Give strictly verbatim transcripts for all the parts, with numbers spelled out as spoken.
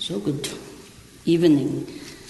So good evening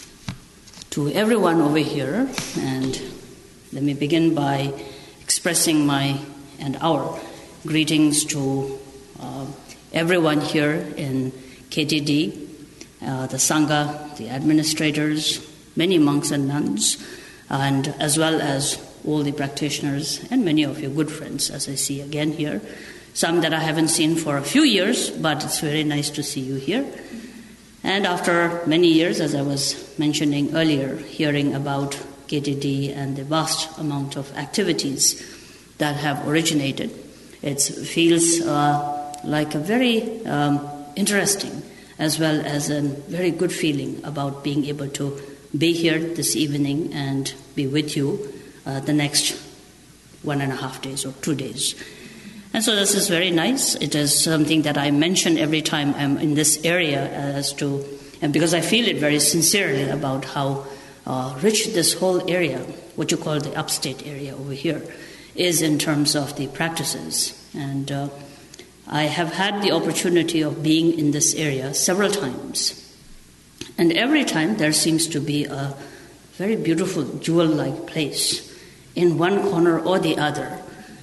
to everyone over here, and let me begin by expressing my and our greetings to uh, everyone here in K T D, uh, the Sangha, the administrators, many monks and nuns, and as well as all the practitioners and many of your good friends, as I see again here. Some that I haven't seen for a few years, but it's very nice to see you here. And after many years, as I was mentioning earlier, hearing about K T D and the vast amount of activities that have originated, it feels uh, like a very um, interesting as well as a very good feeling about being able to be here this evening and be with you uh, the next one and a half days or two days. And so this is very nice. It is something that I mention every time I'm in this area as to, and because I feel it very sincerely about how uh, rich this whole area, what you call the upstate area over here, is in terms of the practices. And uh, I have had the opportunity of being in this area several times. And every time there seems to be a very beautiful jewel-like place in one corner or the other.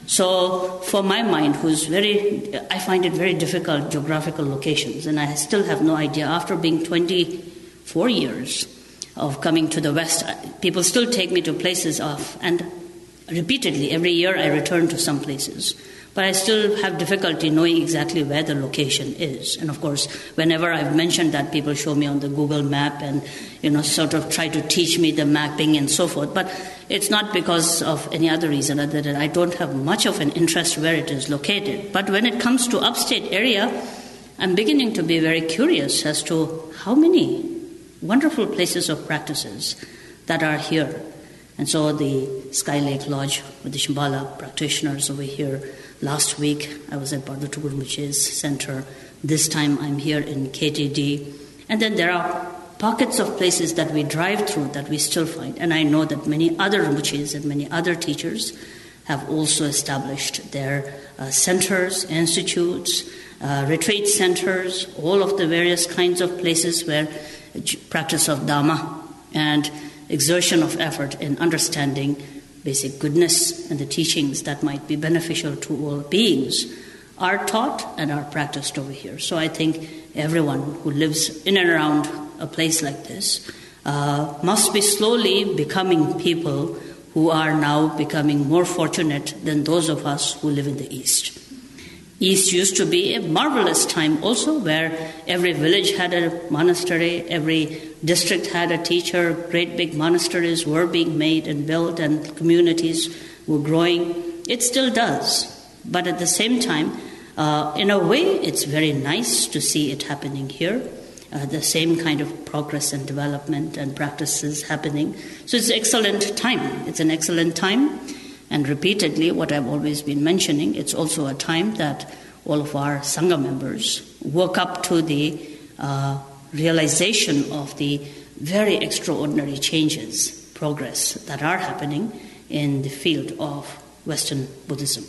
So for my mind, who's very, I find it very difficult geographical locations, and I still have no idea. After being twenty-four years of coming to the West, people still take me to places of, and repeatedly every year I return to some places. But I still have difficulty knowing exactly where the location is. And of course, whenever I've mentioned that, people show me on the Google map and, you know, sort of try to teach me the mapping and so forth. But it's not because of any other reason other than I don't have much of an interest where it is located. But when it comes to upstate area, I'm beginning to be very curious as to how many wonderful places of practices that are here. And so the Sky Lake Lodge with the Shambhala practitioners over here. Last week, I was at Bardot Gurmuch's center. This time, I'm here in K T D. And then there are pockets of places that we drive through that we still find. And I know that many other Rinpoches and many other teachers have also established their uh, centers, institutes, uh, retreat centers, all of the various kinds of places where practice of Dhamma and exertion of effort in understanding basic goodness and the teachings that might be beneficial to all beings are taught and are practiced over here. So I think everyone who lives in and around a place like this uh, must be slowly becoming people who are now becoming more fortunate than those of us who live in the East. East used to be a marvelous time also, where every village had a monastery, every district had a teacher, great big monasteries were being made and built, and communities were growing. It still does. But at the same time, uh, in a way, it's very nice to see it happening here, uh, the same kind of progress and development and practices happening. So it's an excellent time. It's an excellent time. And repeatedly, what I've always been mentioning, it's also a time that all of our Sangha members woke up to the uh, realization of the very extraordinary changes, progress that are happening in the field of Western Buddhism.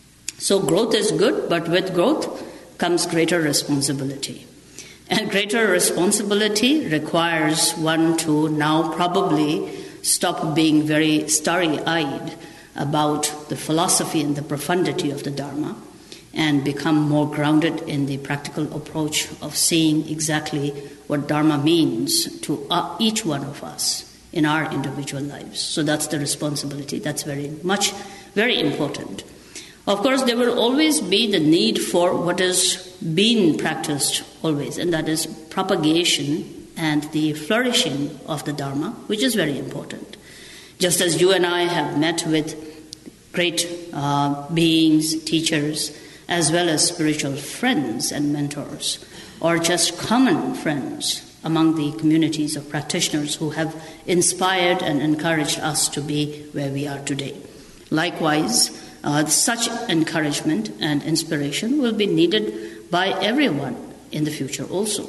So growth is good, but with growth comes greater responsibility. And greater responsibility requires one to now probably stop being very starry-eyed about the philosophy and the profundity of the Dharma and become more grounded in the practical approach of seeing exactly what Dharma means to uh, each one of us in our individual lives. So that's the responsibility. That's very much, very important. Of course, there will always be the need for what has been practiced always, and that is propagation and the flourishing of the Dharma, which is very important. Just as you and I have met with great uh, beings, teachers, as well as spiritual friends and mentors, or just common friends among the communities of practitioners who have inspired and encouraged us to be where we are today. Likewise, uh, such encouragement and inspiration will be needed by everyone in the future also.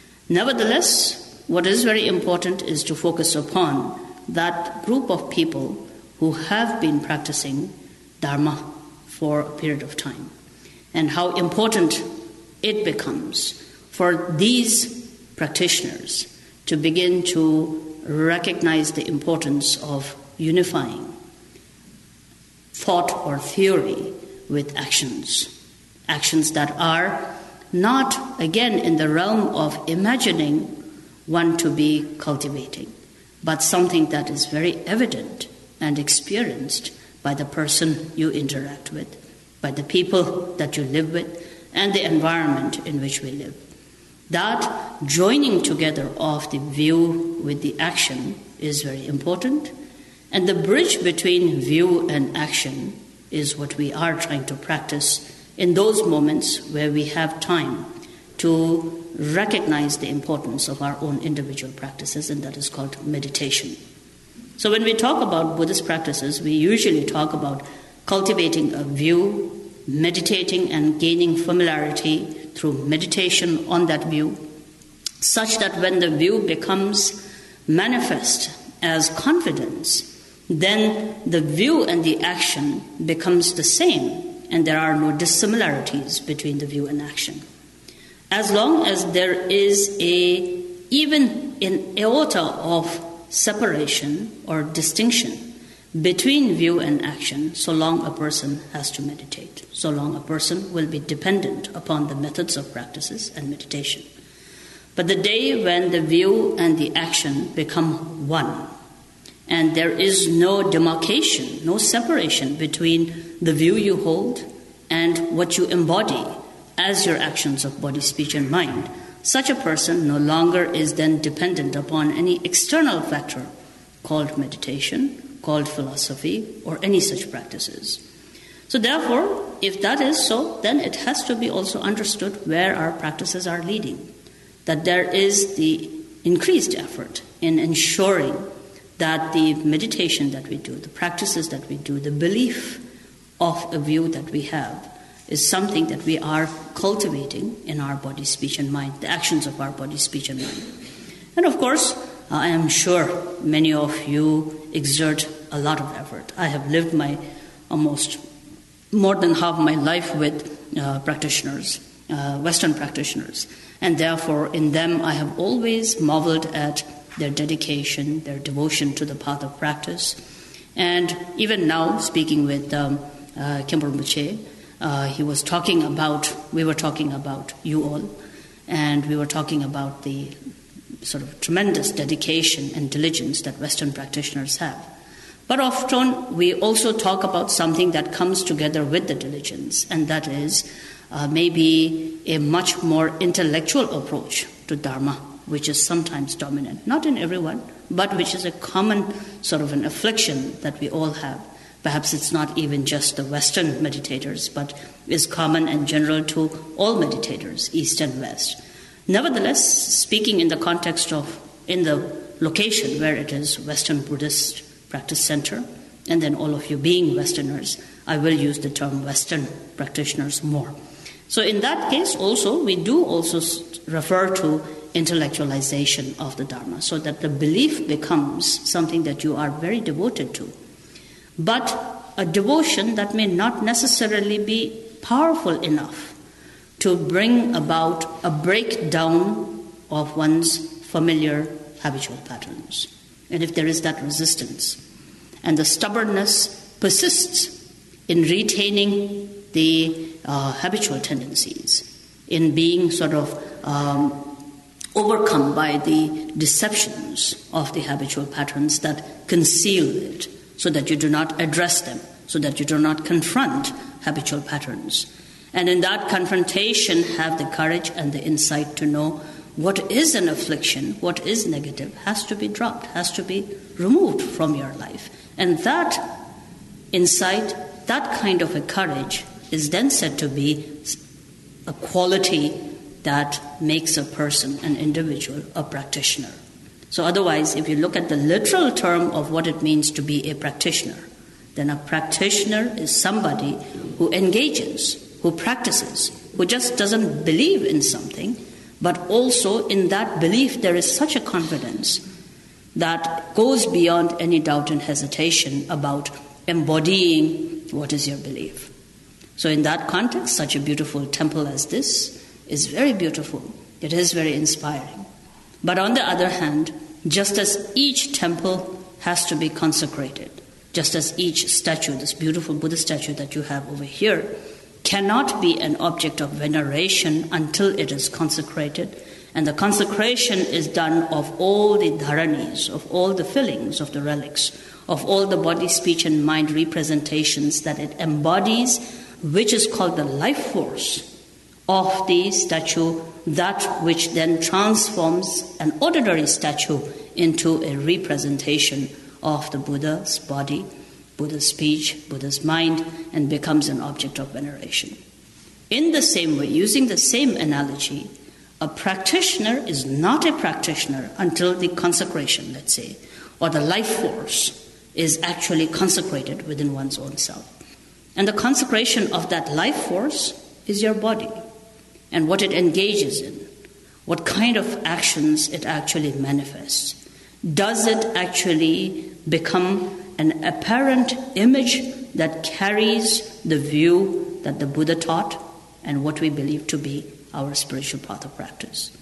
Nevertheless, what is very important is to focus upon that group of people who have been practicing Dharma for a period of time, and how important it becomes for these practitioners to begin to recognize the importance of unifying thought or theory with actions. Actions that are not, again, in the realm of imagining one to be cultivating, but something that is very evident and experienced by the person you interact with, by the people that you live with, and the environment in which we live. That joining together of the view with the action is very important, and the bridge between view and action is what we are trying to practice in those moments where we have time to recognize the importance of our own individual practices, and that is called meditation. So when we talk about Buddhist practices, we usually talk about cultivating a view, meditating and gaining familiarity through meditation on that view, such that when the view becomes manifest as confidence, then the view and the action becomes the same, and there are no dissimilarities between the view and action. As long as there is a, even an iota of separation or distinction between view and action, so long a person has to meditate, so long a person will be dependent upon the methods of practices and meditation. But the day when the view and the action become one, and there is no demarcation, no separation between the view you hold and what you embody as your actions of body, speech, and mind, such a person no longer is then dependent upon any external factor called meditation, called philosophy, or any such practices. So therefore, if that is so, then it has to be also understood where our practices are leading, that there is the increased effort in ensuring that the meditation that we do, the practices that we do, the belief of a view that we have is something that we are cultivating in our body, speech, and mind, the actions of our body, speech, and mind. And of course, I am sure many of you exert a lot of effort. I have lived my almost more than half my life with uh, practitioners, uh, Western practitioners, and therefore in them I have always marveled at their dedication, their devotion to the path of practice. And even now, speaking with um, uh, Khenpo Rinpoche, uh, he was talking about, we were talking about you all, and we were talking about the sort of tremendous dedication and diligence that Western practitioners have. But often we also talk about something that comes together with the diligence, and that is uh, maybe a much more intellectual approach to Dharma, which is sometimes dominant, not in everyone, but which is a common sort of an affliction that we all have. Perhaps it's not even just the Western meditators, but is common and general to all meditators, East and West. Nevertheless, speaking in the context of, in the location where it is Western Buddhist Practice Center, and then all of you being Westerners, I will use the term Western practitioners more. So in that case also, we do also refer to intellectualization of the Dharma, so that the belief becomes something that you are very devoted to. But a devotion that may not necessarily be powerful enough to bring about a breakdown of one's familiar habitual patterns. And if there is that resistance, and the stubbornness persists in retaining the uh, habitual tendencies, in being sort of um, overcome by the deceptions of the habitual patterns that conceal it, so that you do not address them, so that you do not confront habitual patterns. And in that confrontation, have the courage and the insight to know what is an affliction, what is negative, has to be dropped, has to be removed from your life. And that insight, that kind of a courage, is then said to be a quality that makes a person, an individual, a practitioner. So otherwise, if you look at the literal term of what it means to be a practitioner, then a practitioner is somebody who engages, who practices, who just doesn't believe in something, but also in that belief there is such a confidence that goes beyond any doubt and hesitation about embodying what is your belief. So in that context, such a beautiful temple as this is very beautiful. It is very inspiring. But on the other hand, just as each temple has to be consecrated, just as each statue, this beautiful Buddha statue that you have over here, cannot be an object of veneration until it is consecrated, and the consecration is done of all the dharanis, of all the fillings of the relics, of all the body, speech, and mind representations that it embodies, which is called the life force of the statue, that which then transforms an ordinary statue into a representation of the Buddha's body, Buddha's speech, Buddha's mind, and becomes an object of veneration. In the same way, using the same analogy, a practitioner is not a practitioner until the consecration, let's say, or the life force is actually consecrated within one's own self. And the consecration of that life force is your body and what it engages in, what kind of actions it actually manifests. Does it actually become an apparent image that carries the view that the Buddha taught and what we believe to be our spiritual path of practice?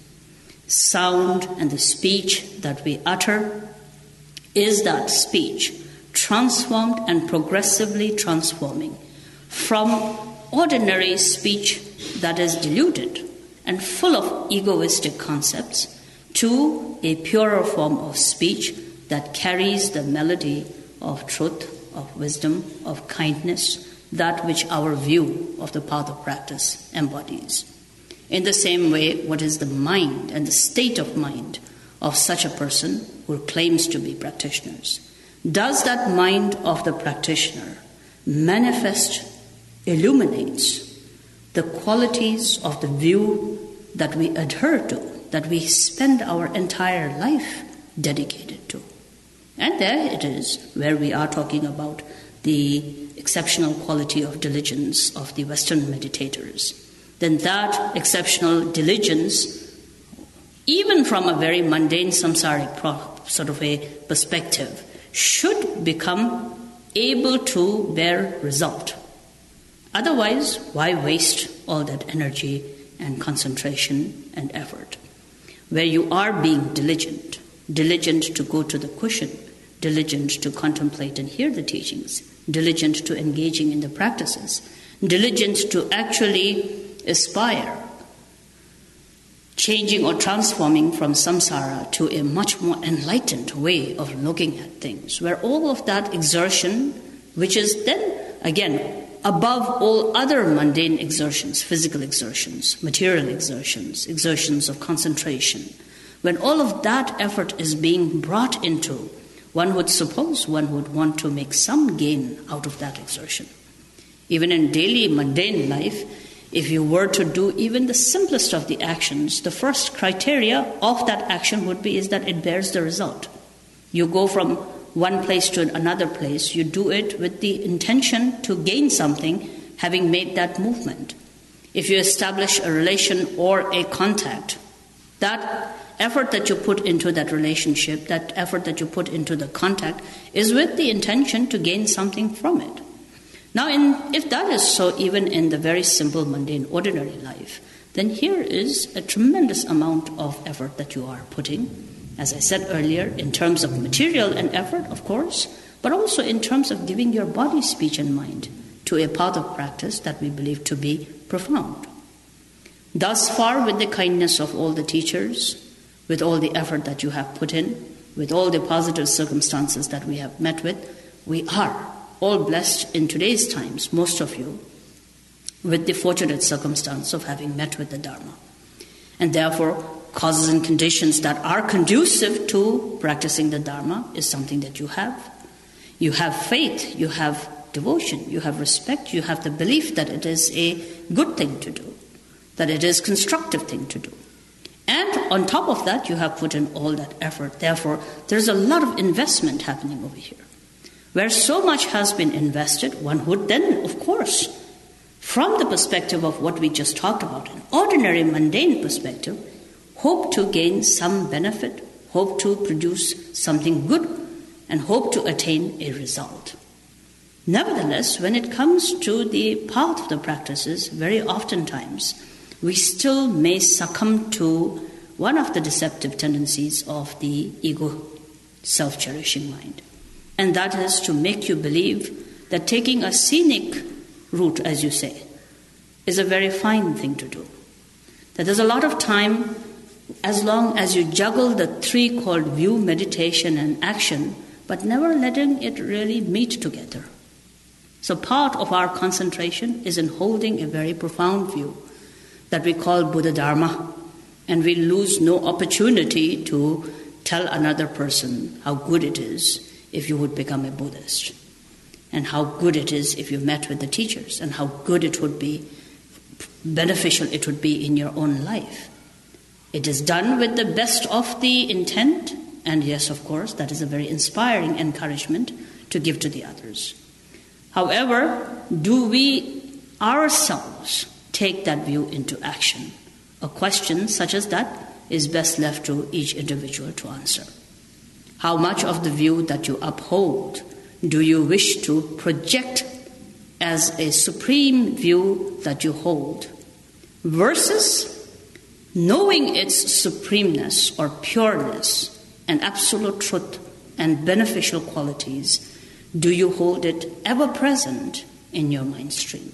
Sound and the speech that we utter, is that speech transformed and progressively transforming from ordinary speech that is diluted and full of egoistic concepts to a purer form of speech that carries the melody of truth, of wisdom, of kindness, that which our view of the path of practice embodies. In the same way, what is the mind and the state of mind of such a person who claims to be practitioners? Does that mind of the practitioner manifest, illuminates the qualities of the view that we adhere to, that we spend our entire life dedicated to? And there it is, where we are talking about the exceptional quality of diligence of the Western meditators. Then that exceptional diligence, even from a very mundane samsaric pro- sort of a perspective, should become able to bear result. Otherwise, why waste all that energy and concentration and effort? Where you are being diligent, diligent to go to the cushion, diligent to contemplate and hear the teachings, diligent to engaging in the practices, diligent to actually aspire, changing or transforming from samsara to a much more enlightened way of looking at things, where all of that exertion, which is then, again, above all other mundane exertions, physical exertions, material exertions, exertions of concentration, when all of that effort is being brought into, one would suppose one would want to make some gain out of that exertion. Even in daily mundane life, if you were to do even the simplest of the actions, the first criteria of that action would be is that it bears the result. You go from one place to another place, you do it with the intention to gain something, having made that movement. If you establish a relation or a contact, that effort that you put into that relationship, that effort that you put into the contact, is with the intention to gain something from it. Now, in, if that is so even in the very simple, mundane, ordinary life, then here is a tremendous amount of effort that you are putting, as I said earlier, in terms of material and effort, of course, but also in terms of giving your body, speech, and mind to a path of practice that we believe to be profound. Thus far, with the kindness of all the teachers, with all the effort that you have put in, with all the positive circumstances that we have met with, we are all blessed in today's times, most of you, with the fortunate circumstance of having met with the Dharma. And therefore, causes and conditions that are conducive to practicing the Dharma is something that you have. You have faith, you have devotion, you have respect, you have the belief that it is a good thing to do, that it is a constructive thing to do. And on top of that, you have put in all that effort. Therefore, there's a lot of investment happening over here. Where so much has been invested, one would then, of course, from the perspective of what we just talked about, an ordinary, mundane perspective, hope to gain some benefit, hope to produce something good, and hope to attain a result. Nevertheless, when it comes to the path of the practices, very oftentimes, we still may succumb to one of the deceptive tendencies of the ego, self-cherishing mind. And that is to make you believe that taking a scenic route, as you say, is a very fine thing to do. That there's a lot of time, as long as you juggle the three called view, meditation, and action, but never letting it really meet together. So part of our concentration is in holding a very profound view that we call Buddha Dharma, and we lose no opportunity to tell another person how good it is if you would become a Buddhist, and how good it is if you met with the teachers, and how good it would be, beneficial it would be in your own life. It is done with the best of the intent, and yes, of course, that is a very inspiring encouragement to give to the others. However, do we ourselves take that view into action? A question such as that is best left to each individual to answer. How much of the view that you uphold do you wish to project as a supreme view that you hold, versus knowing its supremeness or pureness and absolute truth and beneficial qualities, do you hold it ever present in your mind stream?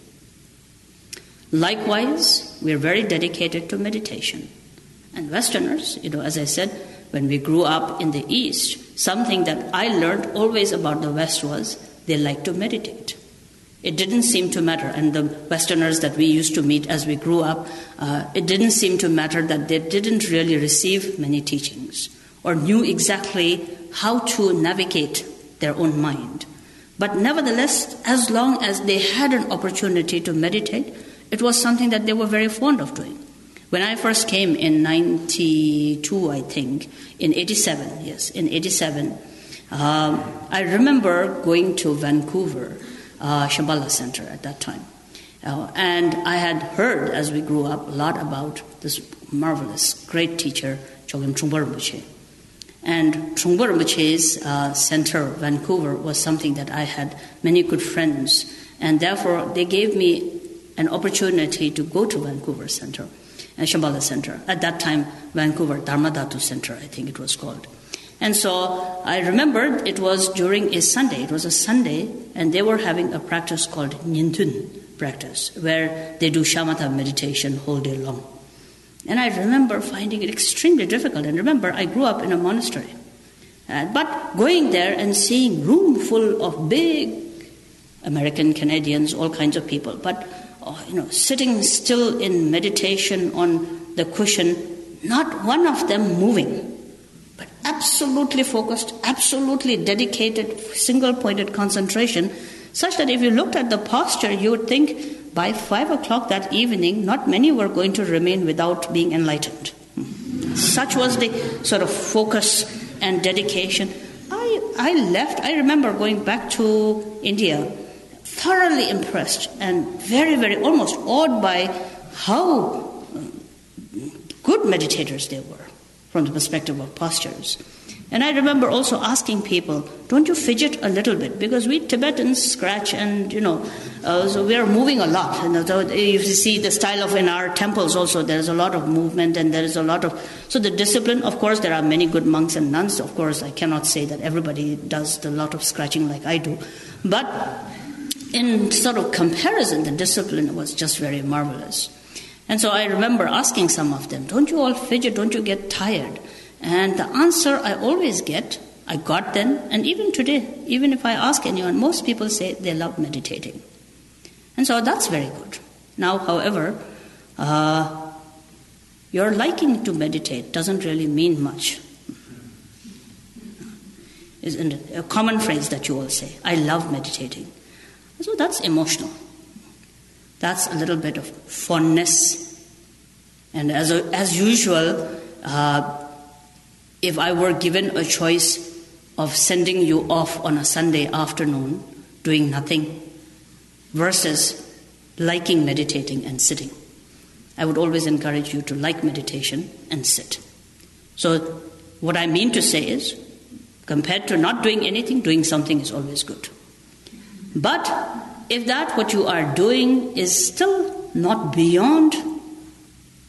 Likewise, we are very dedicated to meditation. And Westerners, you know, as I said, when we grew up in the East, something that I learned always about the West was they like to meditate. It didn't seem to matter, and the Westerners that we used to meet as we grew up, uh, it didn't seem to matter that they didn't really receive many teachings or knew exactly how to navigate their own mind. But nevertheless, as long as they had an opportunity to meditate, it was something that they were very fond of doing. When I first came in ninety-two, I think, in eighty-seven, yes, in eighty-seven, um, I remember going to Vancouver, uh, Shambhala Center at that time. Uh, and I had heard, as we grew up, a lot about this marvelous, great teacher, Chogyam Trungpa Rinpoche. And Trungpa Rinpoche's uh, center, Vancouver, was something that I had many good friends. And therefore, they gave me an opportunity to go to Vancouver Center, and Shambhala Center. At that time, Vancouver Dharmadhatu Center, I think it was called. And so I remembered it was during a Sunday. It was a Sunday, and they were having a practice called Nyintun practice, where they do shamatha meditation whole day long. And I remember finding it extremely difficult. And remember, I grew up in a monastery. Uh, but going there and seeing room full of big American, Canadians, all kinds of people, but oh, you know, sitting still in meditation on the cushion, not one of them moving, but absolutely focused, absolutely dedicated, single-pointed concentration, such that if you looked at the posture, you would think by five o'clock that evening, not many were going to remain without being enlightened. Such was the sort of focus and dedication. I, I left, I remember going back to India, thoroughly impressed and very, very almost awed by how good meditators they were from the perspective of postures. And I remember also asking people, don't you fidget a little bit? Because we Tibetans scratch and, you know, uh, so we are moving a lot. And so if you see the style of in our temples also, there is a lot of movement and there is a lot of... So the discipline, of course, there are many good monks and nuns. Of course, I cannot say that everybody does a lot of scratching like I do. But in sort of comparison, the discipline was just very marvelous. And so I remember asking some of them, don't you all fidget, don't you get tired? And the answer I always get, I got then, and even today, even if I ask anyone, most people say they love meditating. And so that's very good. Now, however, uh, your liking to meditate doesn't really mean much. Is a common phrase that you all say, I love meditating. So that's emotional. That's a little bit of fondness. And as a, as usual, uh, if I were given a choice of sending you off on a Sunday afternoon, doing nothing, versus liking meditating and sitting, I would always encourage you to like meditation and sit. So what I mean to say is, compared to not doing anything, doing something is always good. But if that what you are doing is still not beyond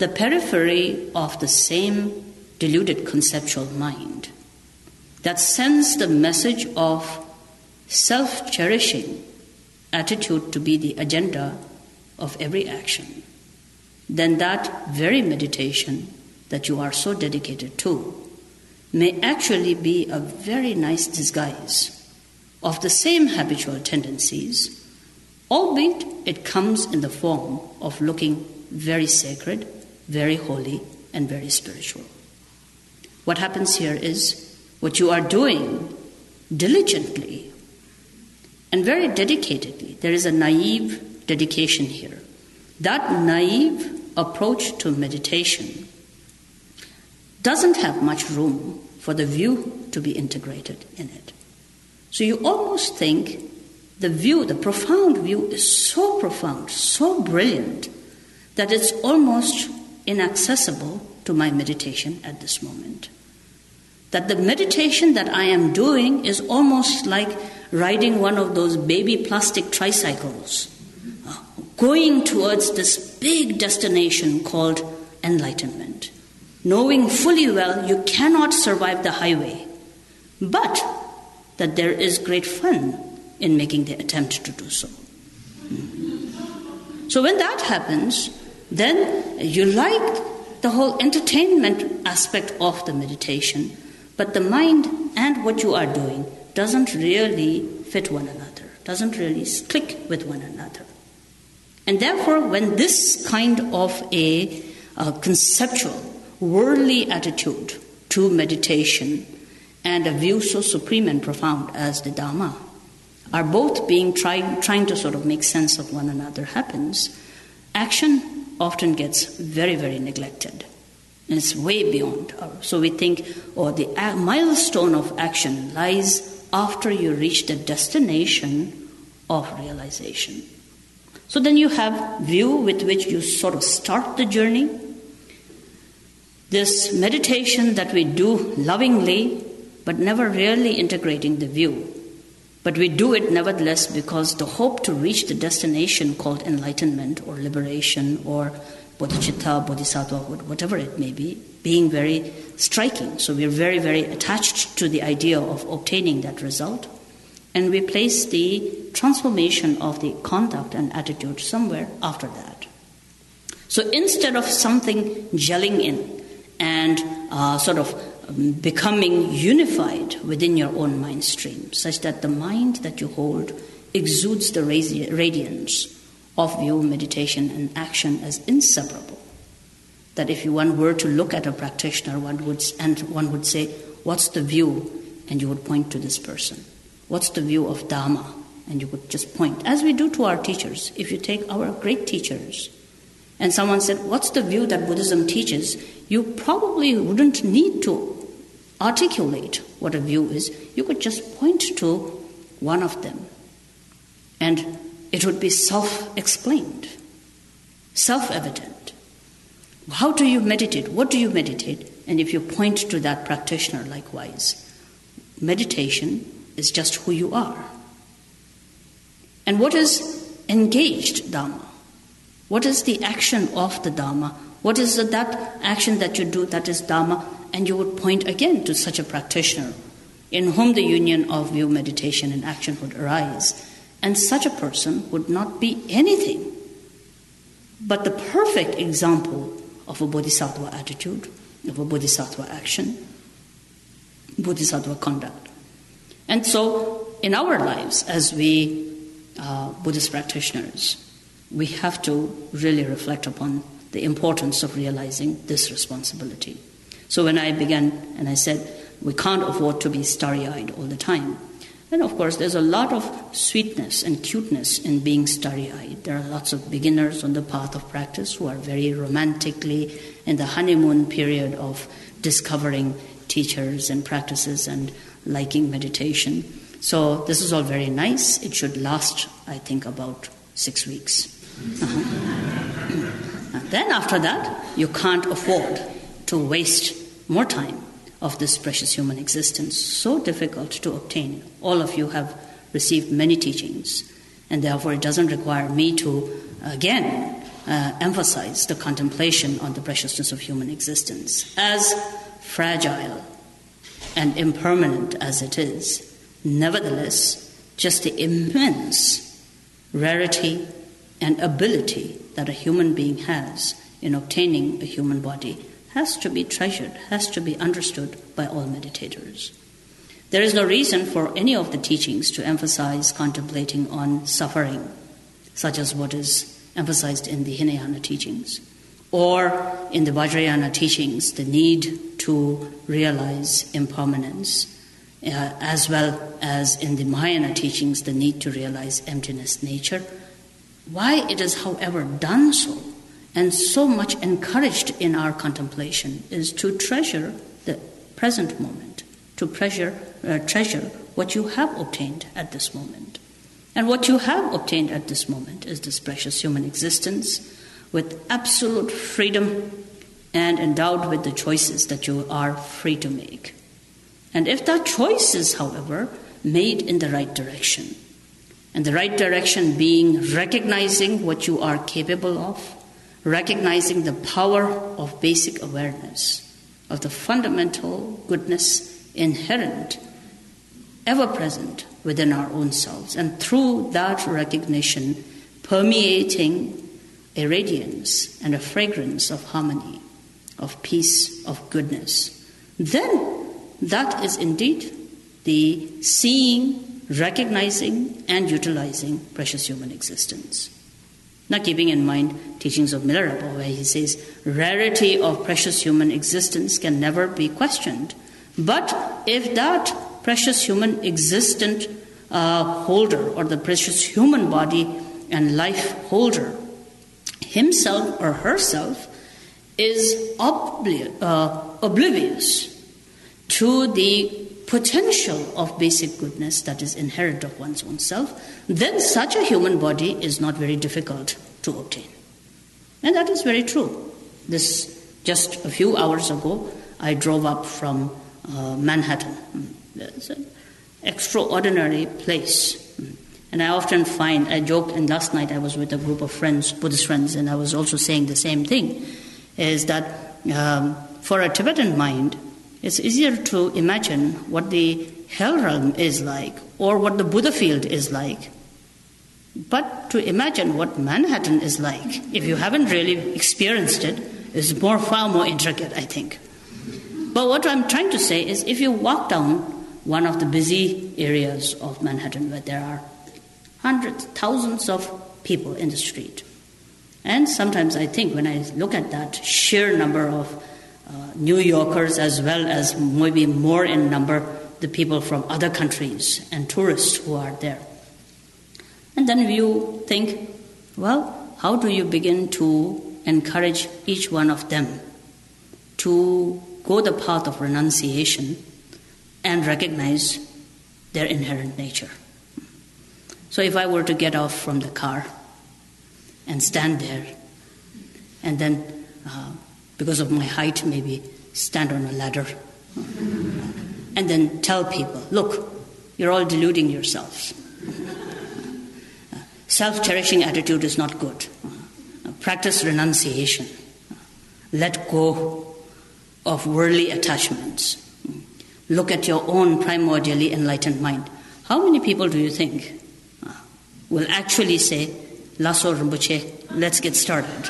the periphery of the same deluded conceptual mind that sends the message of self-cherishing attitude to be the agenda of every action, then that very meditation that you are so dedicated to may actually be a very nice disguise of the same habitual tendencies, albeit it comes in the form of looking very sacred, very holy, and very spiritual. What happens here is what you are doing diligently and very dedicatedly. There is a naive dedication here. That naive approach to meditation doesn't have much room for the view to be integrated in it. So you almost think the view, the profound view, is so profound, so brilliant, that it's almost inaccessible to my meditation at this moment. That the meditation that I am doing is almost like riding one of those baby plastic tricycles, going towards this big destination called enlightenment, knowing fully well you cannot survive the highway, but that there is great fun in making the attempt to do so. So when that happens, then you like the whole entertainment aspect of the meditation, but the mind and what you are doing doesn't really fit one another, doesn't really click with one another. And therefore, when this kind of a, a conceptual, worldly attitude to meditation and a view so supreme and profound as the Dhamma are both being trying trying to sort of make sense of one another happens, action often gets very, very neglected. And it's way beyond. Our, so we think, oh, the a- milestone of action lies after you reach the destination of realization. So then you have view with which you sort of start the journey. This meditation that we do lovingly, but never really integrating the view. But we do it nevertheless because the hope to reach the destination called enlightenment or liberation or bodhicitta, bodhisattva, whatever it may be, being very striking. So we're very, very attached to the idea of obtaining that result. And we place the transformation of the conduct and attitude somewhere after that. So instead of something gelling in and uh, sort of um, becoming unified within your own mind stream, such that the mind that you hold exudes the radi- radiance of view, meditation, and action as inseparable. That if you, one were to look at a practitioner, one would, and one would say, what's the view? And you would point to this person. What's the view of Dhamma? And you would just point, as we do to our teachers. If you take our great teachers, and someone said, what's the view that Buddhism teaches? You probably wouldn't need to articulate what a view is. You could just point to one of them. And it would be self-explained, self-evident. How do you meditate? What do you meditate? And if you point to that practitioner likewise, meditation is just who you are. And what is engaged Dhamma? What is the action of the Dhamma? What is the, that action that you do that is Dhamma? And you would point again to such a practitioner in whom the union of view, meditation, and action would arise. And such a person would not be anything but the perfect example of a bodhisattva attitude, of a bodhisattva action, bodhisattva conduct. And so, in our lives, as we uh, Buddhist practitioners, we have to really reflect upon the importance of realizing this responsibility. So when I began and I said, we can't afford to be starry-eyed all the time. And of course, there's a lot of sweetness and cuteness in being starry-eyed. There are lots of beginners on the path of practice who are very romantically in the honeymoon period of discovering teachers and practices and liking meditation. So this is all very nice. It should last, I think, about six weeks. Uh-huh. And then after that, you can't afford to waste more time of this precious human existence, so difficult to obtain. All of you have received many teachings, and therefore it doesn't require me to, again, uh, emphasize the contemplation on the preciousness of human existence. As fragile and impermanent as it is, nevertheless, just the immense rarity and ability that a human being has in obtaining a human body has to be treasured, has to be understood by all meditators. There is no reason for any of the teachings to emphasize contemplating on suffering, such as what is emphasized in the Hinayana teachings, or in the Vajrayana teachings, the need to realize impermanence, uh, as well as in the Mahayana teachings, the need to realize emptiness nature. Why it is, however, done so, and so much encouraged in our contemplation, is to treasure the present moment, to treasure, uh, treasure what you have obtained at this moment. And what you have obtained at this moment is this precious human existence with absolute freedom and endowed with the choices that you are free to make. And if that choice is, however, made in the right direction, and the right direction being recognizing what you are capable of, recognizing the power of basic awareness, of the fundamental goodness inherent, ever present within our own selves, and through that recognition permeating a radiance and a fragrance of harmony, of peace, of goodness, then that is indeed the seeing, recognizing, and utilizing precious human existence. Now, keeping in mind teachings of Milarepa, where he says, rarity of precious human existence can never be questioned. But if that precious human existent uh, holder, or the precious human body and life holder, himself or herself, is obli- uh, oblivious to the potential of basic goodness that is inherent of one's own self, then such a human body is not very difficult to obtain. And that is very true. This, just a few hours ago, I drove up from uh, Manhattan. It's an extraordinary place. And I often find, I joked, and last night I was with a group of friends, Buddhist friends, and I was also saying the same thing, is that um, for a Tibetan mind, it's easier to imagine what the hell realm is like, or what the Buddha field is like. But to imagine what Manhattan is like, if you haven't really experienced it, is more, far more intricate, I think. But what I'm trying to say is, if you walk down one of the busy areas of Manhattan, where there are hundreds, thousands of people in the street, and sometimes I think when I look at that sheer number of uh, New Yorkers, as well as maybe more in number the people from other countries and tourists who are there, and then you think, well, how do you begin to encourage each one of them to go the path of renunciation and recognize their inherent nature? So if I were to get off from the car and stand there, and then, uh, because of my height, maybe stand on a ladder, and then tell people, look, you're all deluding yourselves. Self-cherishing attitude is not good. Practice renunciation. Let go of worldly attachments. Look at your own primordially enlightened mind. How many people do you think will actually say, Lasso Rinpoche, let's get started?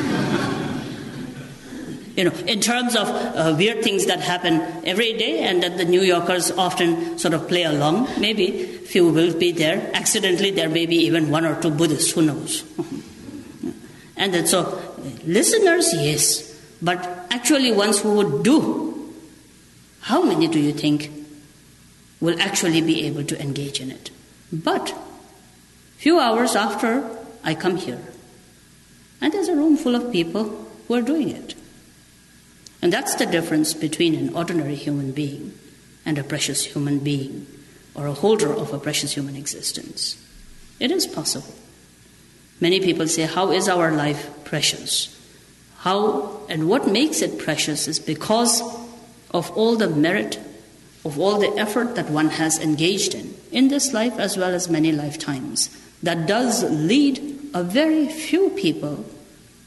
You know, in terms of uh, weird things that happen every day and that the New Yorkers often sort of play along, maybe few will be there. Accidentally, there may be even one or two Buddhists, who knows? And then so, listeners, yes, but actually ones who would do, how many do you think will actually be able to engage in it? But few hours after I come here, and there's a room full of people who are doing it. And that's the difference between an ordinary human being and a precious human being, or a holder of a precious human existence. It is possible. Many people say, how is our life precious? How and what makes it precious is because of all the merit, of all the effort that one has engaged in, in this life as well as many lifetimes, that does lead a very few people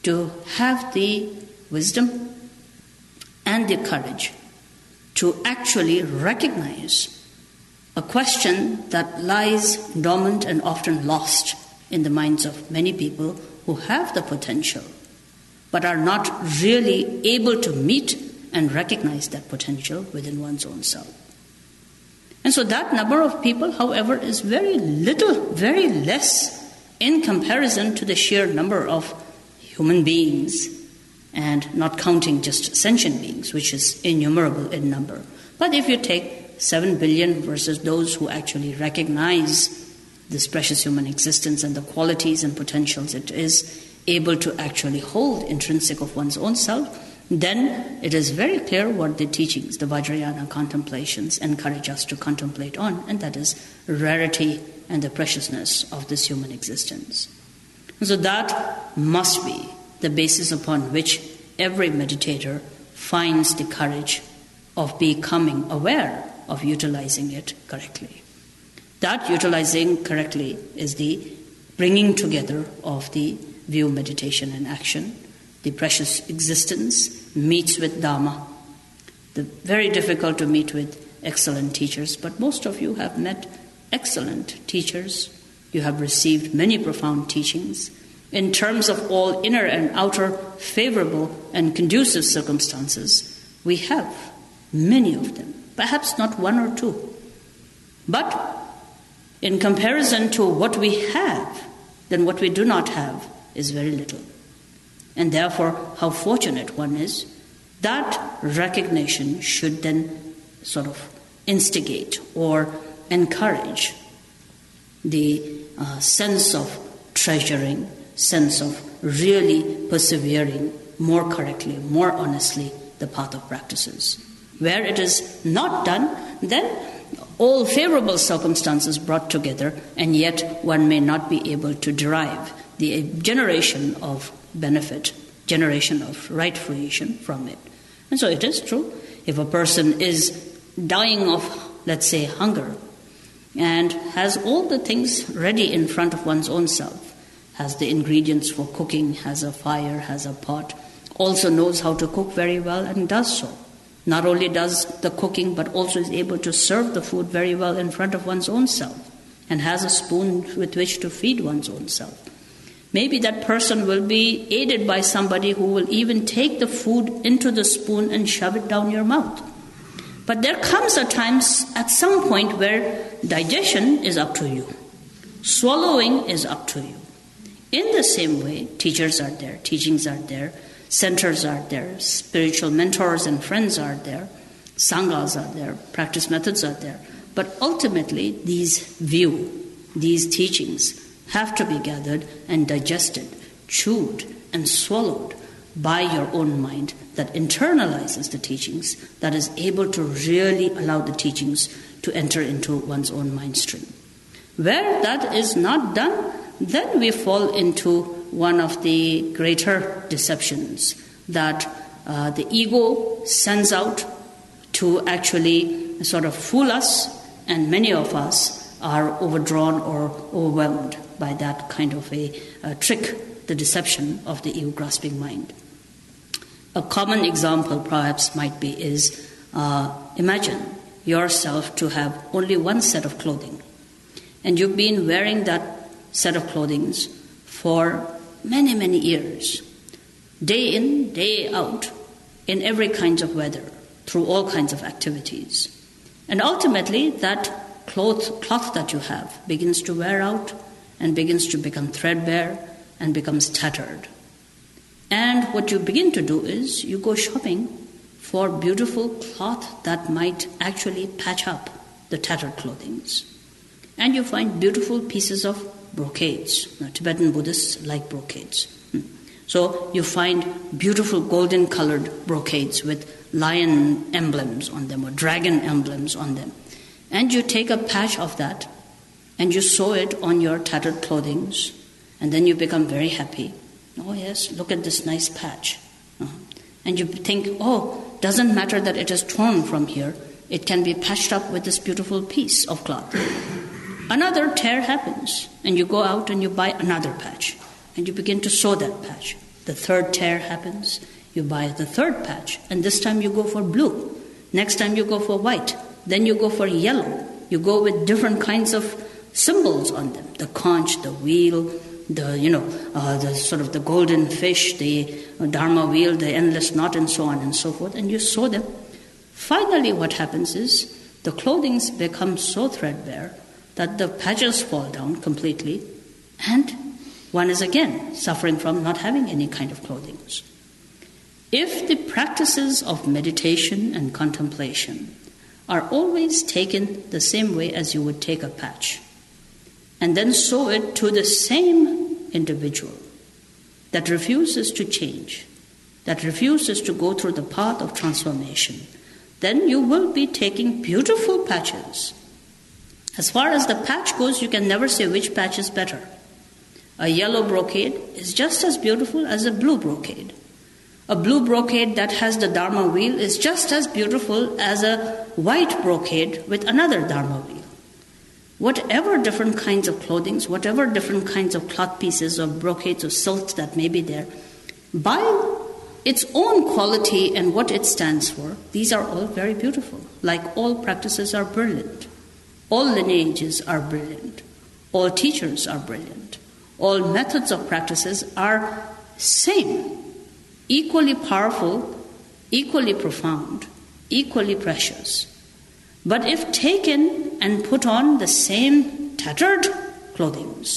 to have the wisdom and the courage to actually recognize a question that lies dormant and often lost in the minds of many people who have the potential but are not really able to meet and recognize that potential within one's own self. And so that number of people, however, is very little, very less in comparison to the sheer number of human beings, and not counting just sentient beings, which is innumerable in number. But if you take seven billion versus those who actually recognize this precious human existence and the qualities and potentials it is able to actually hold intrinsic of one's own self, then it is very clear what the teachings, the Vajrayana contemplations, encourage us to contemplate on, and that is rarity and the preciousness of this human existence. And so that must be the basis upon which every meditator finds the courage of becoming aware of utilizing it correctly. That utilizing correctly is the bringing together of the view, meditation, and action. The precious existence meets with Dhamma. The very difficult to meet with excellent teachers, but most of you have met excellent teachers. You have received many profound teachings. In terms of all inner and outer favorable and conducive circumstances, we have many of them, perhaps not one or two. But in comparison to what we have, then what we do not have is very little. And therefore, how fortunate one is, that recognition should then sort of instigate or encourage the uh, sense of treasuring, sense of really persevering more correctly, more honestly, the path of practices. Where it is not done, then all favorable circumstances brought together, and yet one may not be able to derive the generation of benefit, generation of right fruition from it. And so it is true, if a person is dying of, let's say, hunger, and has all the things ready in front of one's own self, has the ingredients for cooking, has a fire, has a pot, also knows how to cook very well and does so. Not only does the cooking, but also is able to serve the food very well in front of one's own self, and has a spoon with which to feed one's own self. Maybe that person will be aided by somebody who will even take the food into the spoon and shove it down your mouth. But there comes a time at some point where digestion is up to you. Swallowing is up to you. In the same way, teachers are there, teachings are there, centers are there, spiritual mentors and friends are there, sanghas are there, practice methods are there. But ultimately, these view, these teachings have to be gathered and digested, chewed and swallowed by your own mind that internalizes the teachings, that is able to really allow the teachings to enter into one's own mind stream. Where that is not done, then we fall into one of the greater deceptions that uh, the ego sends out to actually sort of fool us, and many of us are overdrawn or overwhelmed by that kind of a, a trick, the deception of the ego-grasping mind. A common example perhaps might be is, uh, imagine yourself to have only one set of clothing, and you've been wearing that set of clothing for many, many years, day in, day out, in every kind of weather, through all kinds of activities. And ultimately, that cloth, cloth that you have begins to wear out and begins to become threadbare and becomes tattered. And what you begin to do is you go shopping for beautiful cloth that might actually patch up the tattered clothing. And you find beautiful pieces of brocades. Now, Tibetan Buddhists like brocades. So you find beautiful golden colored brocades with lion emblems on them or dragon emblems on them. And you take a patch of that and you sew it on your tattered clothing, and then you become very happy. Oh yes, look at this nice patch. Uh-huh. And you think, oh, doesn't matter that it is torn from here, it can be patched up with this beautiful piece of cloth. Another tear happens, and you go out and you buy another patch, and you begin to sew that patch. The third tear happens, you buy the third patch, and this time you go for blue. Next time you go for white. Then you go for yellow. You go with different kinds of symbols on them. The conch, the wheel, the, you know, uh, the sort of the golden fish, the dharma wheel, the endless knot, and so on and so forth. And you sew them. Finally, what happens is the clothing becomes so threadbare that the patches fall down completely, and one is again suffering from not having any kind of clothing. If the practices of meditation and contemplation are always taken the same way as you would take a patch, and then sew it to the same individual that refuses to change, that refuses to go through the path of transformation, then you will be taking beautiful patches. As far as the patch goes, you can never say which patch is better. A yellow brocade is just as beautiful as a blue brocade. A blue brocade that has the Dharma wheel is just as beautiful as a white brocade with another Dharma wheel. Whatever different kinds of clothing, whatever different kinds of cloth pieces or brocades or silks that may be there, by its own quality and what it stands for, these are all very beautiful. Like all practices are brilliant. All lineages are brilliant. All teachers are brilliant. All methods of practices are same. Equally powerful, equally profound, equally precious. But if taken and put on the same tattered clothing,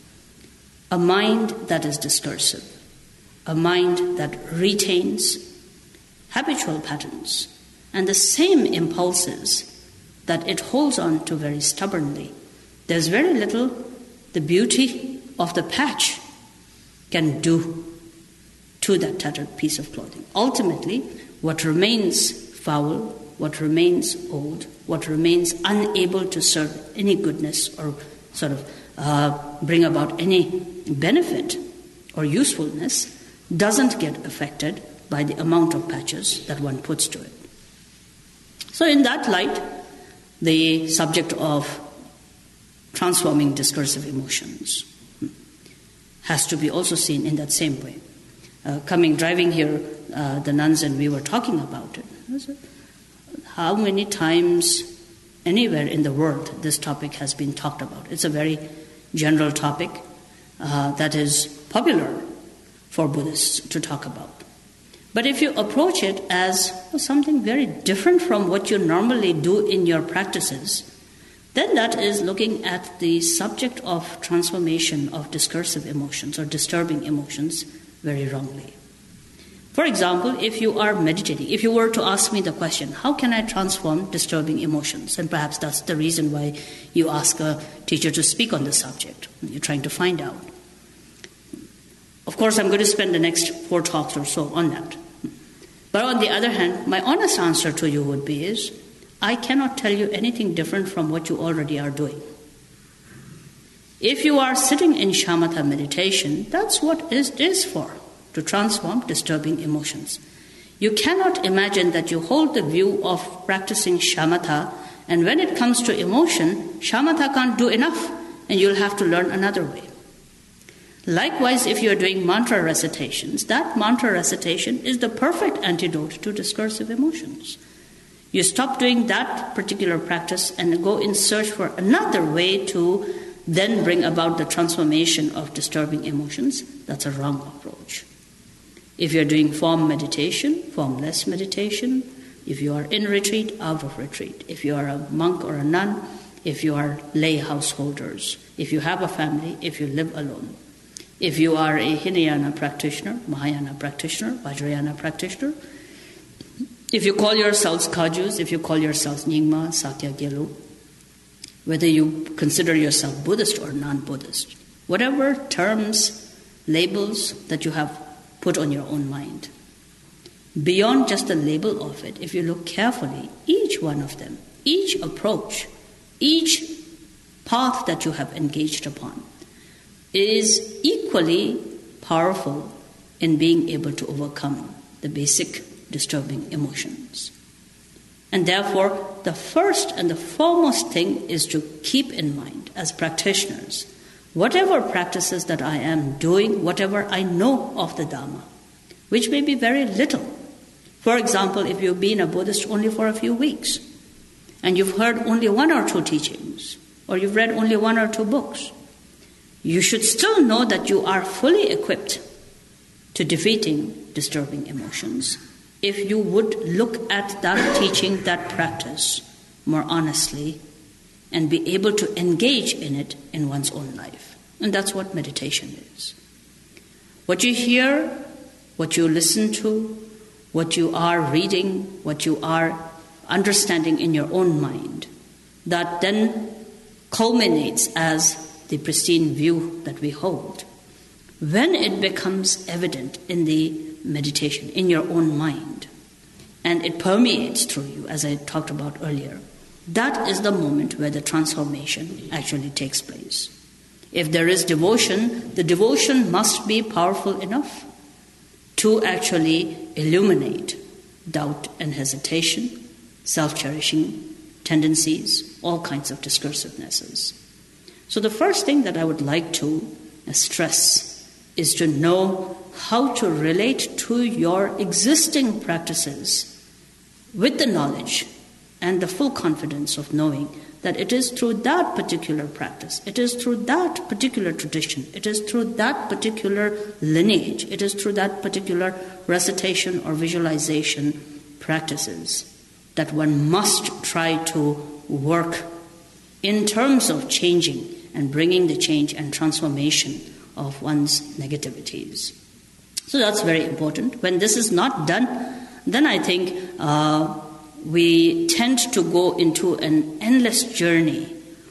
a mind that is discursive, a mind that retains habitual patterns and the same impulses that it holds on to very stubbornly, there's very little the beauty of the patch can do to that tattered piece of clothing. Ultimately, what remains foul, what remains old, what remains unable to serve any goodness or sort of uh, bring about any benefit or usefulness doesn't get affected by the amount of patches that one puts to it. So in that light, the subject of transforming discursive emotions has to be also seen in that same way. Uh, coming, driving here, uh, the nuns and we were talking about it. How many times anywhere in the world this topic has been talked about? It's a very general topic uh, that is popular for Buddhists to talk about. But if you approach it as something very different from what you normally do in your practices, then that is looking at the subject of transformation of discursive emotions or disturbing emotions very wrongly. For example, if you are meditating, if you were to ask me the question, how can I transform disturbing emotions? And perhaps that's the reason why you ask a teacher to speak on the subject. You're trying to find out. Of course, I'm going to spend the next four talks or so on that. But on the other hand, my honest answer to you would be is, I cannot tell you anything different from what you already are doing. If you are sitting in shamatha meditation, that's what it is for, to transform disturbing emotions. You cannot imagine that you hold the view of practicing shamatha, and when it comes to emotion, shamatha can't do enough, and you'll have to learn another way. Likewise, if you're doing mantra recitations, that mantra recitation is the perfect antidote to discursive emotions. You stop doing that particular practice and go in search for another way to then bring about the transformation of disturbing emotions. That's a wrong approach. If you're doing form meditation, formless meditation, if you are in retreat, out of retreat, if you are a monk or a nun, if you are lay householders, if you have a family, if you live alone, if you are a Hinayana practitioner, Mahayana practitioner, Vajrayana practitioner, if you call yourselves Kajus, if you call yourselves Nyingma, Sakya, Gelu, whether you consider yourself Buddhist or non-Buddhist, whatever terms, labels that you have put on your own mind, beyond just the label of it, if you look carefully, each one of them, each approach, each path that you have engaged upon is equally powerful in being able to overcome the basic disturbing emotions. And therefore, the first and the foremost thing is to keep in mind, as practitioners, whatever practices that I am doing, whatever I know of the Dhamma, which may be very little. For example, if you've been a Buddhist only for a few weeks, and you've heard only one or two teachings, or you've read only one or two books, you should still know that you are fully equipped to defeating disturbing emotions if you would look at that teaching, that practice, more honestly, and be able to engage in it in one's own life. And that's what meditation is. What you hear, what you listen to, what you are reading, what you are understanding in your own mind, that then culminates as the pristine view that we hold. When it becomes evident in the meditation, in your own mind, and it permeates through you, as I talked about earlier, that is the moment where the transformation actually takes place. If there is devotion, the devotion must be powerful enough to actually illuminate doubt and hesitation, self-cherishing tendencies, all kinds of discursivenesses. So the first thing that I would like to stress is to know how to relate to your existing practices with the knowledge and the full confidence of knowing that it is through that particular practice, it is through that particular tradition, it is through that particular lineage, it is through that particular recitation or visualization practices that one must try to work in terms of changing and bringing the change and transformation of one's negativities. So that's very important. When this is not done, then I think uh, we tend to go into an endless journey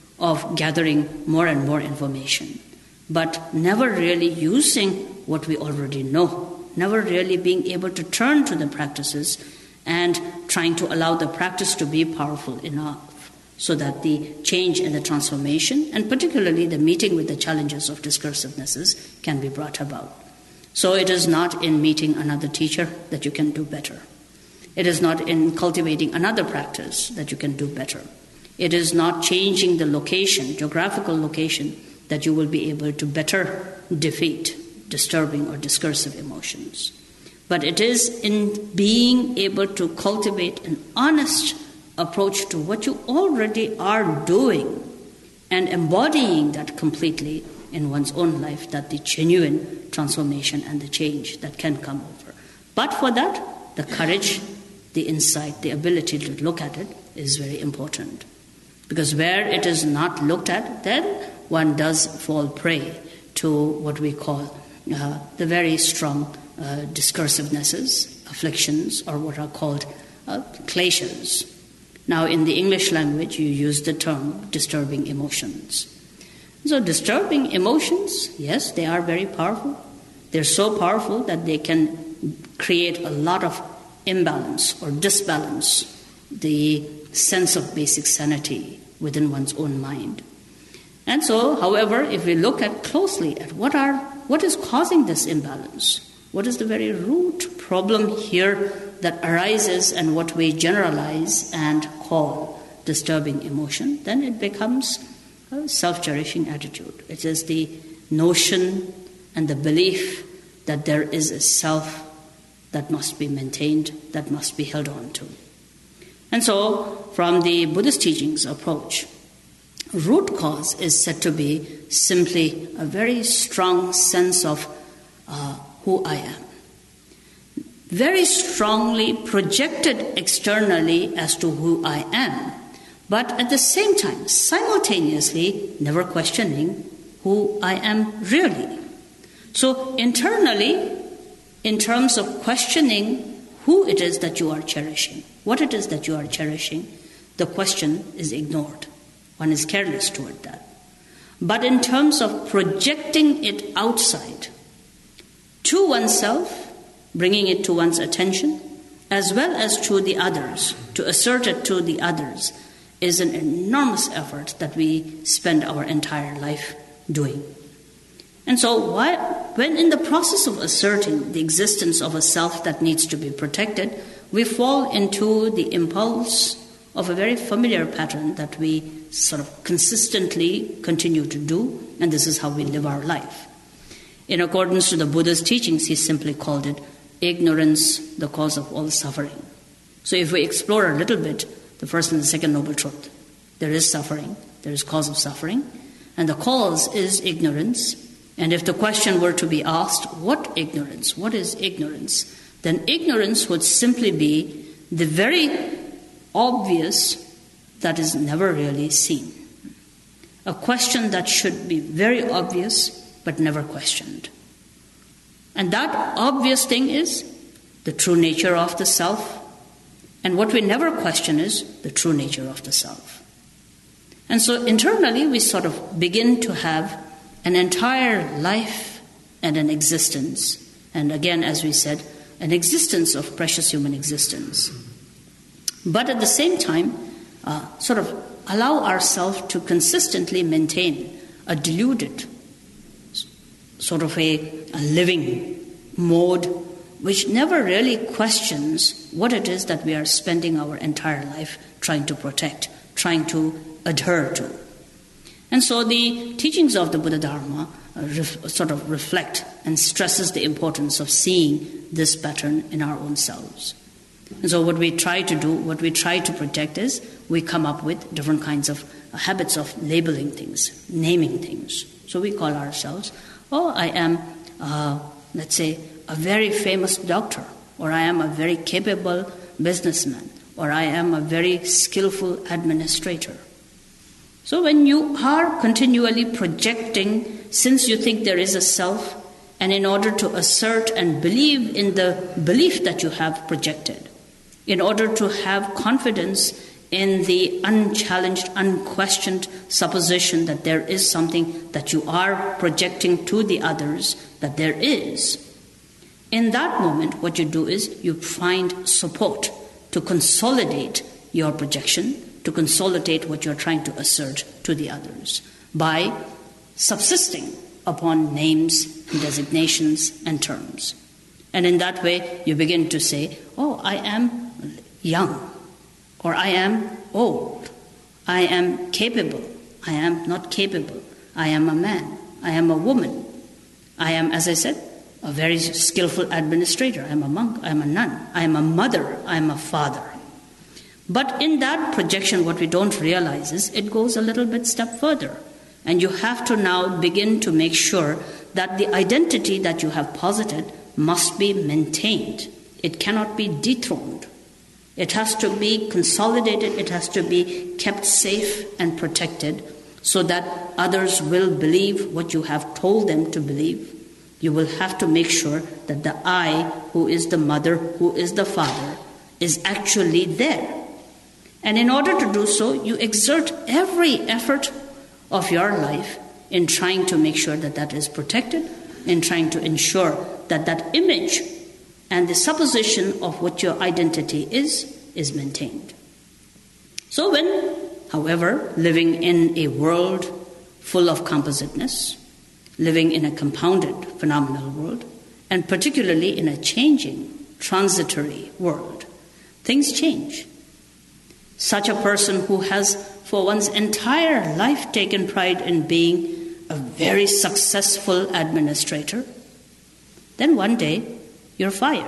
of gathering more and more information, but never really using what we already know, never really being able to turn to the practices and trying to allow the practice to be powerful enough so that the change and the transformation, and particularly the meeting with the challenges of discursivenesses, can be brought about. So it is not in meeting another teacher that you can do better. It is not in cultivating another practice that you can do better. It is not changing the location, geographical location, that you will be able to better defeat disturbing or discursive emotions. But it is in being able to cultivate an honest approach to what you already are doing and embodying that completely in one's own life, that the genuine transformation and the change that can come over. But for that, the courage, the insight, the ability to look at it is very important. Because where it is not looked at, then one does fall prey to what we call uh, the very strong uh, discursivenesses, afflictions, or what are called uh, kleshas. Now, in the English language, you use the term disturbing emotions. So disturbing emotions, yes, they are very powerful. They're so powerful that they can create a lot of imbalance or disbalance the sense of basic sanity within one's own mind. And so, however, if we look at closely at what are what is causing this imbalance, what is the very root problem here that arises and what we generalize and call disturbing emotion, then it becomes a self-cherishing attitude. It is the notion and the belief that there is a self that must be maintained, that must be held on to. And so, from the Buddhist teachings approach, root cause is said to be simply a very strong sense of uh, who I am. Very strongly projected externally as to who I am, but at the same time, simultaneously, never questioning who I am really. So internally, in terms of questioning who it is that you are cherishing, what it is that you are cherishing, the question is ignored. One is careless toward that. But in terms of projecting it outside, to oneself, bringing it to one's attention, as well as to the others, to assert it to the others, is an enormous effort that we spend our entire life doing. And so why, when in the process of asserting the existence of a self that needs to be protected, we fall into the impulse of a very familiar pattern that we sort of consistently continue to do, and this is how we live our life. In accordance to the Buddha's teachings, he simply called it ignorance, the cause of all suffering. So if we explore a little bit the first and the second noble truth, there is suffering, there is cause of suffering, and the cause is ignorance. And if the question were to be asked, what ignorance? What is ignorance? Then ignorance would simply be the very obvious that is never really seen. A question that should be very obvious but never questioned. And that obvious thing is the true nature of the self. And what we never question is the true nature of the self. And so internally we sort of begin to have an entire life and an existence. And again, as we said, an existence of precious human existence. But at the same time, uh, sort of allow ourselves to consistently maintain a deluded, sort of a, a living mode which never really questions what it is that we are spending our entire life trying to protect, trying to adhere to. And so the teachings of the Buddha Dharma uh, ref, sort of reflect and stresses the importance of seeing this pattern in our own selves. And so what we try to do, what we try to protect is we come up with different kinds of uh, habits of labeling things, naming things. So we call ourselves, oh, I am, uh, let's say, a very famous doctor, or I am a very capable businessman, or I am a very skillful administrator. So when you are continually projecting, since you think there is a self, and in order to assert and believe in the belief that you have projected, in order to have confidence in the unchallenged, unquestioned supposition that there is something that you are projecting to the others, that there is, in that moment what you do is you find support to consolidate your projection, to consolidate what you're trying to assert to the others by subsisting upon names and designations and terms. And in that way, you begin to say, oh, I am young, or I am old, I am capable, I am not capable, I am a man, I am a woman, I am, as I said, a very skillful administrator, I am a monk, I am a nun, I am a mother, I am a father. But in that projection, what we don't realize is it goes a little bit step further. And you have to now begin to make sure that the identity that you have posited must be maintained. It cannot be dethroned. It has to be consolidated. It has to be kept safe and protected so that others will believe what you have told them to believe. You will have to make sure that the I, who is the mother, who is the father, is actually there. And in order to do so, you exert every effort of your life in trying to make sure that that is protected, in trying to ensure that that image and the supposition of what your identity is, is maintained. So when, however, living in a world full of compositeness, living in a compounded phenomenal world, and particularly in a changing, transitory world, things change. Such a person who has for one's entire life taken pride in being a very successful administrator, then one day you're fired.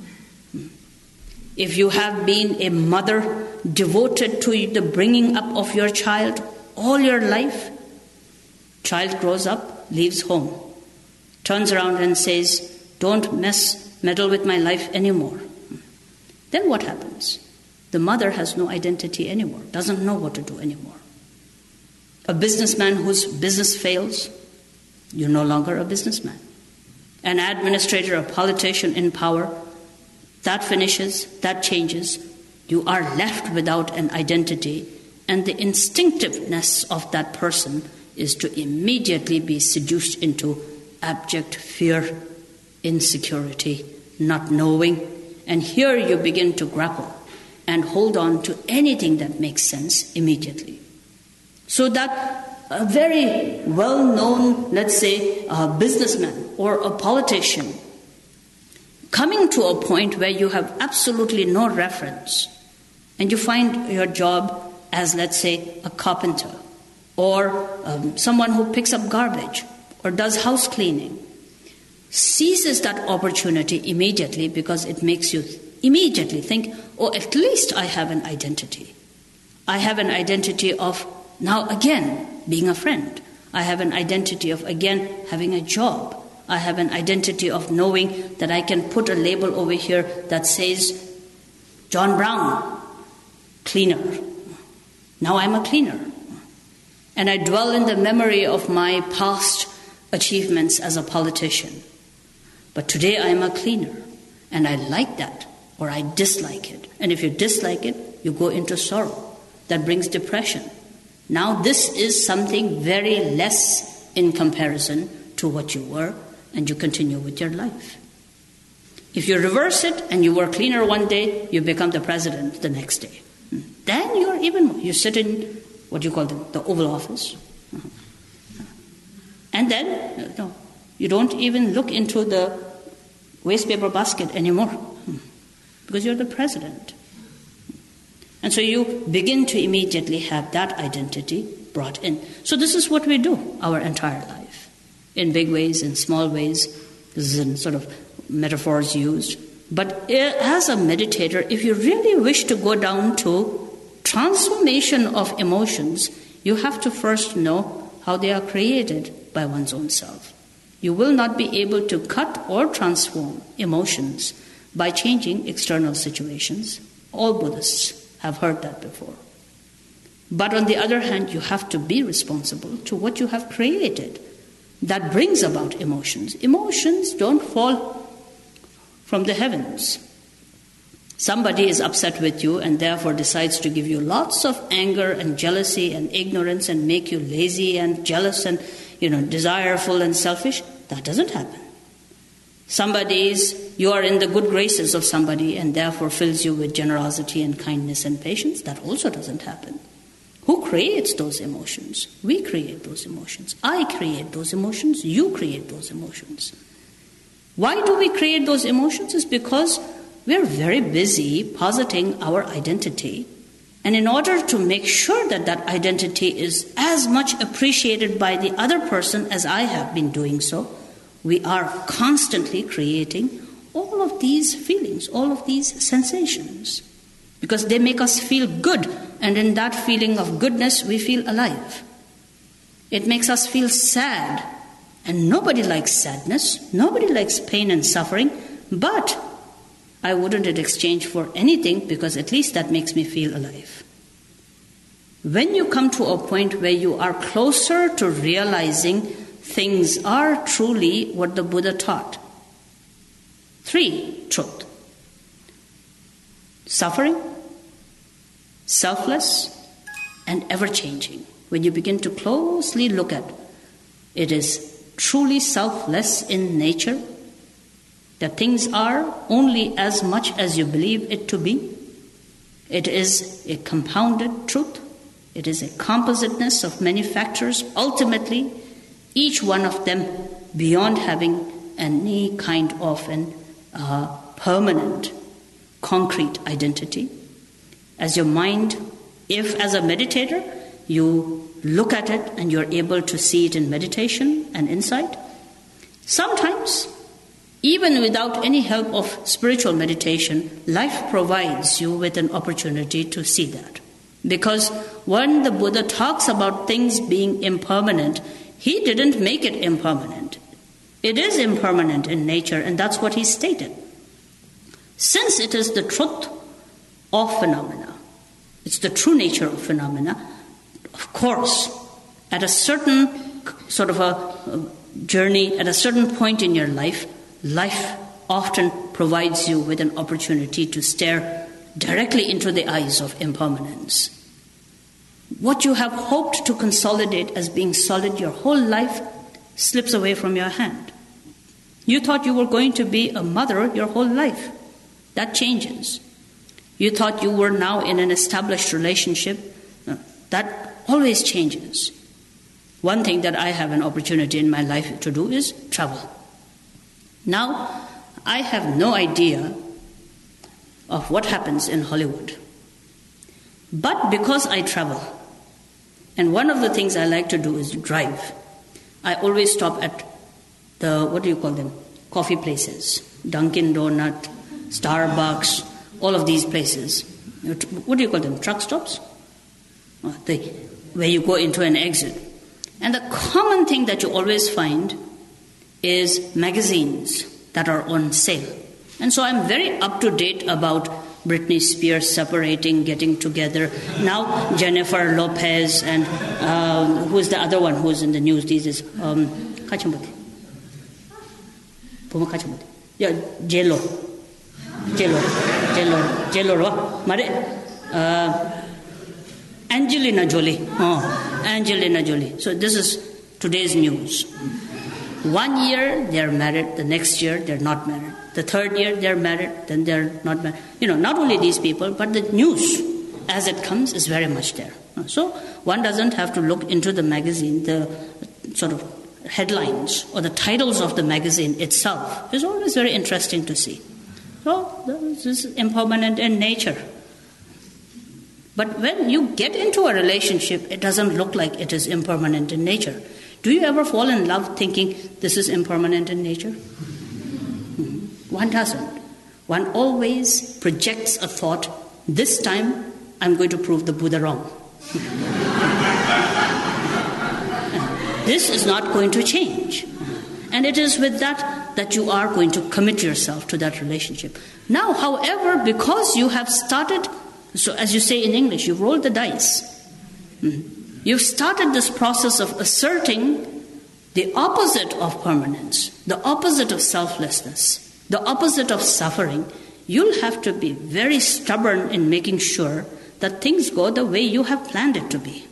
If you have been a mother devoted to the bringing up of your child all your life, child grows up, leaves home, turns around and says, don't mess, meddle with my life anymore. Then what happens? The mother has no identity anymore, doesn't know what to do anymore. A businessman whose business fails, you're no longer a businessman. An administrator, a politician in power, that finishes, that changes. You are left without an identity, and the instinctiveness of that person is to immediately be seduced into abject fear, insecurity, not knowing. And here you begin to grapple and hold on to anything that makes sense immediately. So that a very well-known, let's say, a businessman or a politician, coming to a point where you have absolutely no reference and you find your job as, let's say, a carpenter, or um, someone who picks up garbage, or does house cleaning, seizes that opportunity immediately because it makes you immediately think, oh, at least I have an identity. I have an identity of, now again, being a friend. I have an identity of, again, having a job. I have an identity of knowing that I can put a label over here that says, John Brown, cleaner. Now I'm a cleaner. And I dwell in the memory of my past achievements as a politician. But today I am a cleaner, and I like that, or I dislike it. And if you dislike it, you go into sorrow. That brings depression. Now this is something very less in comparison to what you were, and you continue with your life. If you reverse it and you were cleaner one day, you become the president the next day. Then you're even more. You sit in what you call the, the Oval Office. And then no, you don't even look into the waste paper basket anymore because you're the president. And so you begin to immediately have that identity brought in. So this is what we do our entire life, in big ways, in small ways. This is in sort of metaphors used. But as a meditator, if you really wish to go down to transformation of emotions, you have to first know how they are created by one's own self. You will not be able to cut or transform emotions by changing external situations. All Buddhists have heard that before. But on the other hand, you have to be responsible to what you have created that brings about emotions. Emotions don't fall from the heavens. Somebody is upset with you and therefore decides to give you lots of anger and jealousy and ignorance and make you lazy and jealous and, you know, desireful and selfish. That doesn't happen. Somebody's, you are in the good graces of somebody and therefore fills you with generosity and kindness and patience. That also doesn't happen. Who creates those emotions? We create those emotions. I create those emotions. You create those emotions. Why do we create those emotions? It's because we're very busy positing our identity. And in order to make sure that that identity is as much appreciated by the other person as I have been doing so, we are constantly creating all of these feelings, all of these sensations, because they make us feel good. And in that feeling of goodness, we feel alive. It makes us feel sad. And nobody likes sadness. Nobody likes pain and suffering. But I wouldn't exchange for anything, because at least that makes me feel alive. When you come to a point where you are closer to realizing things are truly what the Buddha taught. Three, truth. Suffering, selfless, and ever-changing. When you begin to closely look at it, it is truly selfless in nature, that things are only as much as you believe it to be. It is a compounded truth. It is a compositeness of many factors, ultimately, each one of them beyond having any kind of an uh, permanent, concrete identity. As your mind, if as a meditator, you look at it and you're able to see it in meditation and insight, sometimes, even without any help of spiritual meditation, life provides you with an opportunity to see that. Because when the Buddha talks about things being impermanent, he didn't make it impermanent. It is impermanent in nature, and that's what he stated. Since it is the truth of phenomena, it's the true nature of phenomena, of course, at a certain sort of a journey, at a certain point in your life, life often provides you with an opportunity to stare directly into the eyes of impermanence. What you have hoped to consolidate as being solid your whole life slips away from your hand. You thought you were going to be a mother your whole life. That changes. You thought you were now in an established relationship. That always changes. One thing that I have an opportunity in my life to do is travel. Now, I have no idea of what happens in Hollywood. But because I travel, and one of the things I like to do is drive, I always stop at the, what do you call them, coffee places, Dunkin' Donut, Starbucks, all of these places. What do you call them, truck stops? Oh, they, where you go into an exit. And the common thing that you always find is magazines that are on sale. And so I'm very up to date about Britney Spears separating, getting together. Now Jennifer Lopez and um, who's the other one who's in the news these days? Um, yeah, J-Lo. J-Lo. J-Lo. J-Lo. Uh, Angelina Jolie. Oh, Angelina Jolie. So this is today's news. One year they're married, the next year they're not married. The third year they're married, then they're not married. You know, not only these people, but the news as it comes is very much there. So one doesn't have to look into the magazine, the sort of headlines or the titles of the magazine itself. It's always very interesting to see. So this is impermanent in nature. But when you get into a relationship, it doesn't look like it is impermanent in nature. Do you ever fall in love thinking this is impermanent in nature? Mm-hmm. One doesn't. One always projects a thought, this time I'm going to prove the Buddha wrong. This is not going to change. And it is with that that you are going to commit yourself to that relationship. Now, however, because you have started, so as you say in English, you've rolled the dice. Mm-hmm. You've started this process of asserting the opposite of permanence, the opposite of selflessness, the opposite of suffering. You'll have to be very stubborn in making sure that things go the way you have planned it to be.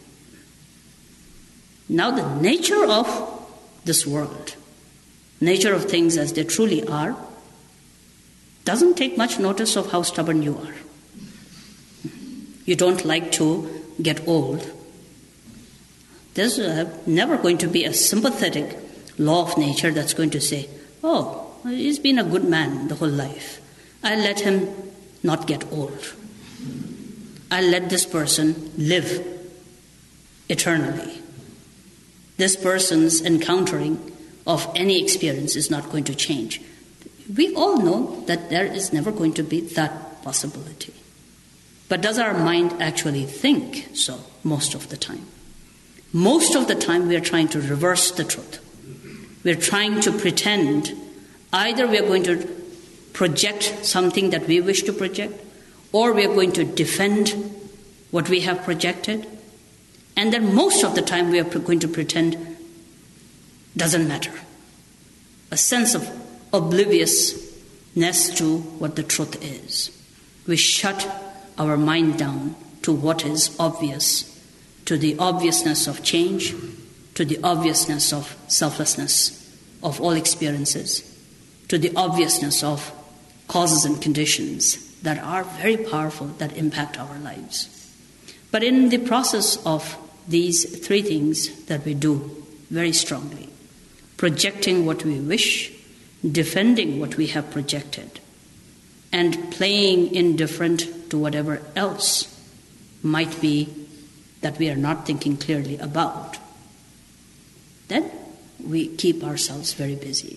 Now, the nature of this world, nature of things as they truly are, doesn't take much notice of how stubborn you are. You don't like to get old. There's uh, never going to be a sympathetic law of nature that's going to say, oh, he's been a good man the whole life. I'll let him not get old. I'll let this person live eternally. This person's encountering of any experience is not going to change. We all know that there is never going to be that possibility. But does our mind actually think so most of the time? Most of the time we are trying to reverse the truth. We are trying to pretend either we are going to project something that we wish to project, or we are going to defend what we have projected. And then most of the time we are going to pretend doesn't matter. A sense of obliviousness to what the truth is. We shut our mind down to what is obvious, to the obviousness of change, to the obviousness of selflessness of all experiences, to the obviousness of causes and conditions that are very powerful, that impact our lives. But in the process of these three things that we do very strongly, projecting what we wish, defending what we have projected, and playing indifferent to whatever else might be that we are not thinking clearly about, then we keep ourselves very busy.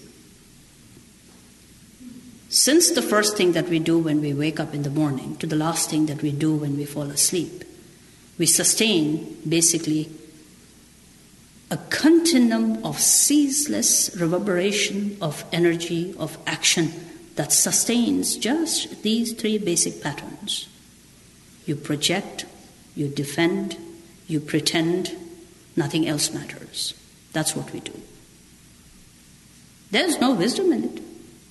Since the first thing that we do when we wake up in the morning to the last thing that we do when we fall asleep, we sustain basically a continuum of ceaseless reverberation of energy, of action that sustains just these three basic patterns. You project, you defend, you pretend, nothing else matters. That's what we do. There's no wisdom in it.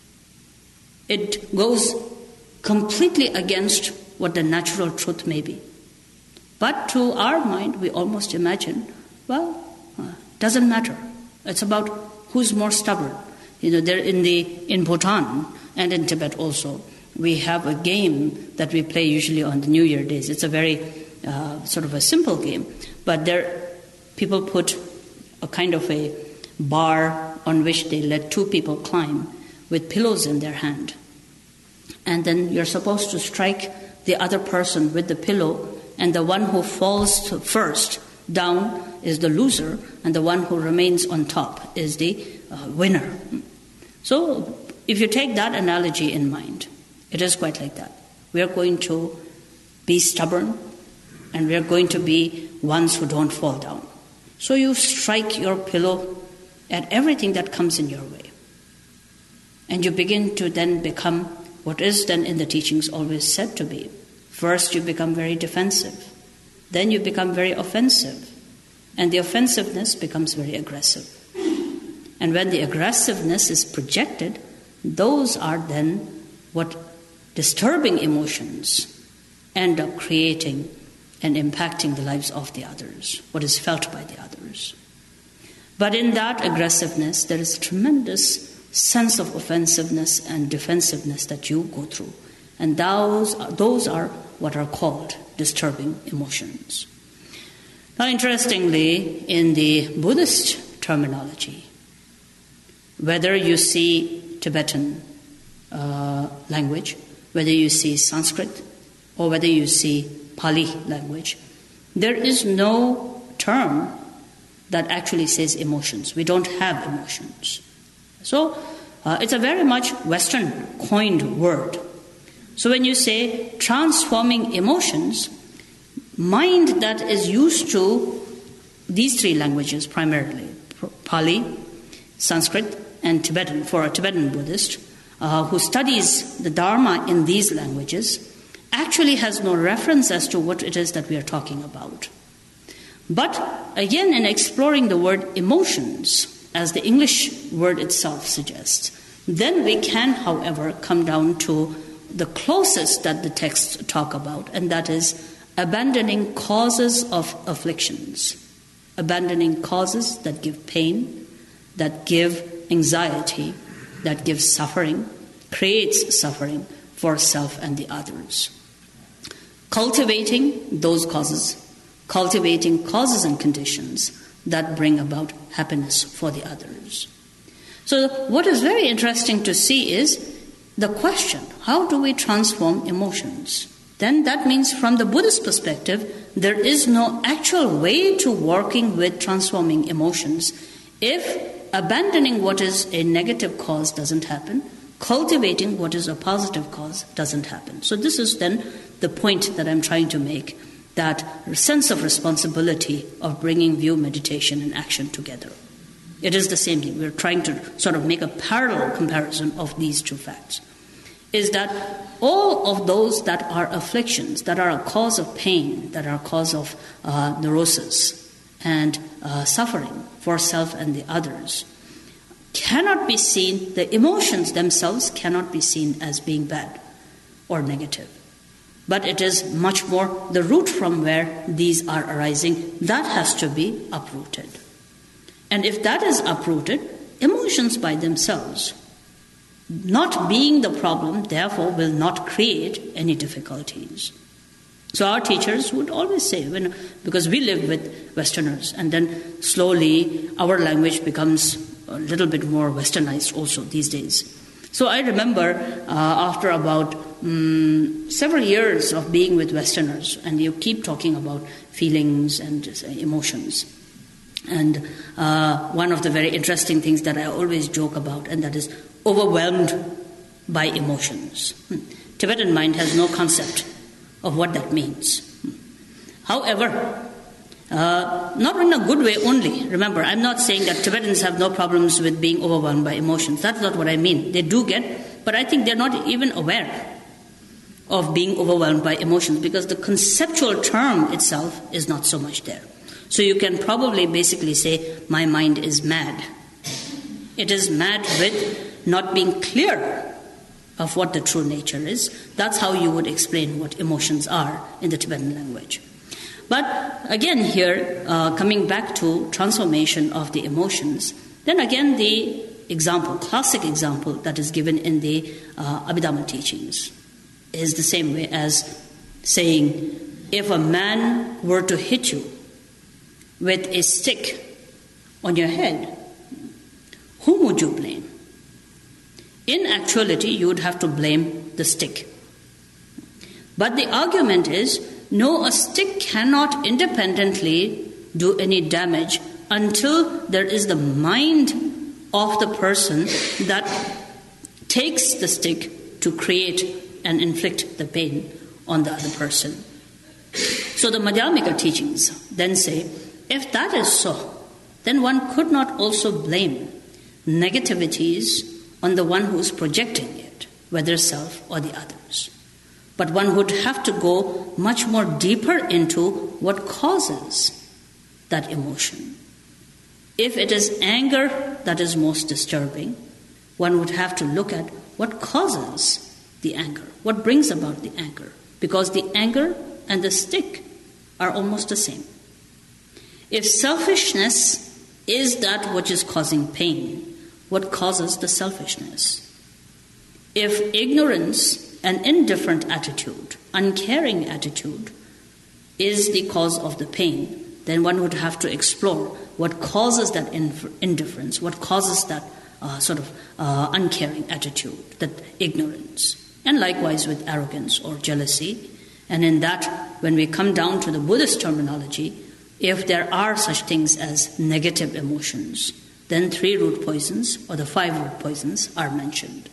It goes completely against what the natural truth may be. But to our mind, we almost imagine, well, uh, doesn't matter. It's about who's more stubborn. You know, there in the in Bhutan and in Tibet also, we have a game that we play usually on the New Year days. It's a very uh, sort of a simple game, but there people put a kind of a bar on which they let two people climb with pillows in their hand. And then you're supposed to strike the other person with the pillow and the one who falls first down is the loser, and the one who remains on top is the uh, winner. So if you take that analogy in mind, it is quite like that. We are going to be stubborn, and we are going to be ones who don't fall down. So you strike your pillow at everything that comes in your way. And you begin to then become what is then in the teachings always said to be. First you become very defensive. Then you become very offensive. And the offensiveness becomes very aggressive. And when the aggressiveness is projected, those are then what disturbing emotions end up creating and impacting the lives of the others, what is felt by the others. But in that aggressiveness, there is a tremendous sense of offensiveness and defensiveness that you go through. And those, those are what are called disturbing emotions. Now, interestingly, in the Buddhist terminology, whether you see Tibetan uh, language, whether you see Sanskrit, or whether you see Pali language, there is no term that actually says emotions. We don't have emotions. So uh, it's a very much Western coined word. So when you say transforming emotions, mind that is used to these three languages primarily, Pali, Sanskrit, and Tibetan, for a Tibetan Buddhist uh, who studies the Dharma in these languages, actually has no reference as to what it is that we are talking about. But again, in exploring the word emotions, as the English word itself suggests, then we can, however, come down to the closest that the texts talk about, and that is abandoning causes of afflictions, abandoning causes that give pain, that give anxiety, that give suffering, creates suffering for self and the others. Cultivating those causes, cultivating causes and conditions that bring about happiness for the others. So what is very interesting to see is the question, how do we transform emotions? Then that means from the Buddhist perspective, there is no actual way to working with transforming emotions if abandoning what is a negative cause doesn't happen, cultivating what is a positive cause doesn't happen. So this is then the point that I'm trying to make, that sense of responsibility of bringing view, meditation, and action together. It is the same thing. We're trying to sort of make a parallel comparison of these two facts. Is that all of those that are afflictions, that are a cause of pain, that are a cause of uh, neurosis and uh, suffering for self and the others, cannot be seen, the emotions themselves cannot be seen as being bad or negative. But it is much more the root from where these are arising that has to be uprooted. And if that is uprooted, emotions by themselves, not being the problem, therefore will not create any difficulties. So our teachers would always say, when, because we live with Westerners, and then slowly our language becomes a little bit more Westernized also these days. So I remember uh, after about um, several years of being with Westerners, and you keep talking about feelings and uh, emotions. And uh, one of the very interesting things that I always joke about, and that is overwhelmed by emotions. Hmm. Tibetan mind has no concept of what that means. Hmm. However, uh, not in a good way only. Remember, I'm not saying that Tibetans have no problems with being overwhelmed by emotions. That's not what I mean. They do get, but I think they're not even aware of being overwhelmed by emotions, because the conceptual term itself is not so much there. So you can probably basically say, my mind is mad. It is mad with not being clear of what the true nature is. That's how you would explain what emotions are in the Tibetan language. But again here, uh, coming back to transformation of the emotions, then again the example, classic example that is given in the uh, Abhidhamma teachings is the same way as saying, if a man were to hit you with a stick on your head, whom would you blame? In actuality, you would have to blame the stick. But the argument is No, a stick cannot independently do any damage until there is the mind of the person that takes the stick to create and inflict the pain on the other person. So the Madhyamika teachings then say, if that is so, then one could not also blame negativities on the one who is projecting it, whether self or the others. But one would have to go much more deeper into what causes that emotion. If it is anger that is most disturbing, one would have to look at what causes the anger, what brings about the anger, because the anger and the stick are almost the same. If selfishness is that which is causing pain, what causes the selfishness? If ignorance, an indifferent attitude, uncaring attitude, is the cause of the pain, then one would have to explore what causes that indifference, what causes that uh, sort of uh, uncaring attitude, that ignorance. And likewise with arrogance or jealousy. And in that, when we come down to the Buddhist terminology, if there are such things as negative emotions, then three root poisons or the five root poisons are mentioned.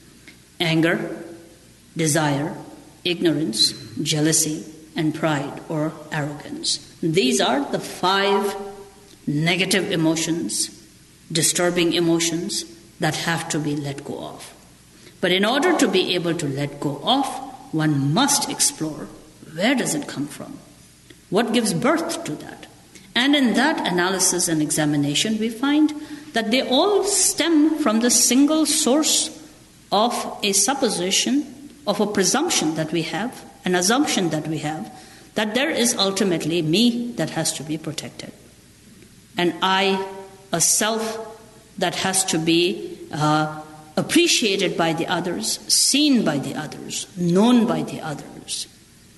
Anger, desire, ignorance, jealousy, and pride or arrogance. These are the five negative emotions, disturbing emotions that have to be let go of. But in order to be able to let go of, one must explore where does it come from? What gives birth to that? And in that analysis and examination, we find that they all stem from the single source of a supposition, of a presumption that we have, an assumption that we have, that there is ultimately me that has to be protected. And I, a self that has to be uh, appreciated by the others, seen by the others, known by the others.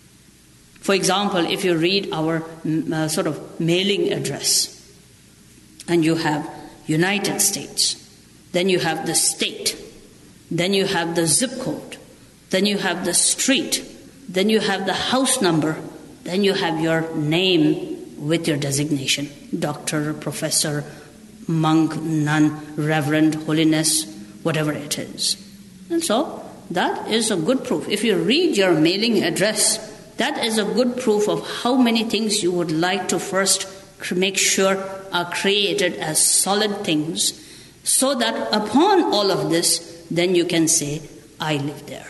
For example, if you read our uh, sort of mailing address, and you have United States, then you have the state, then you have the zip code, then you have the street, then you have the house number, then you have your name with your designation, doctor, professor, monk, nun, reverend, holiness, whatever it is. And so that is a good proof. If you read your mailing address, that is a good proof of how many things you would like to first make sure are created as solid things, so that upon all of this, then you can say, I live there.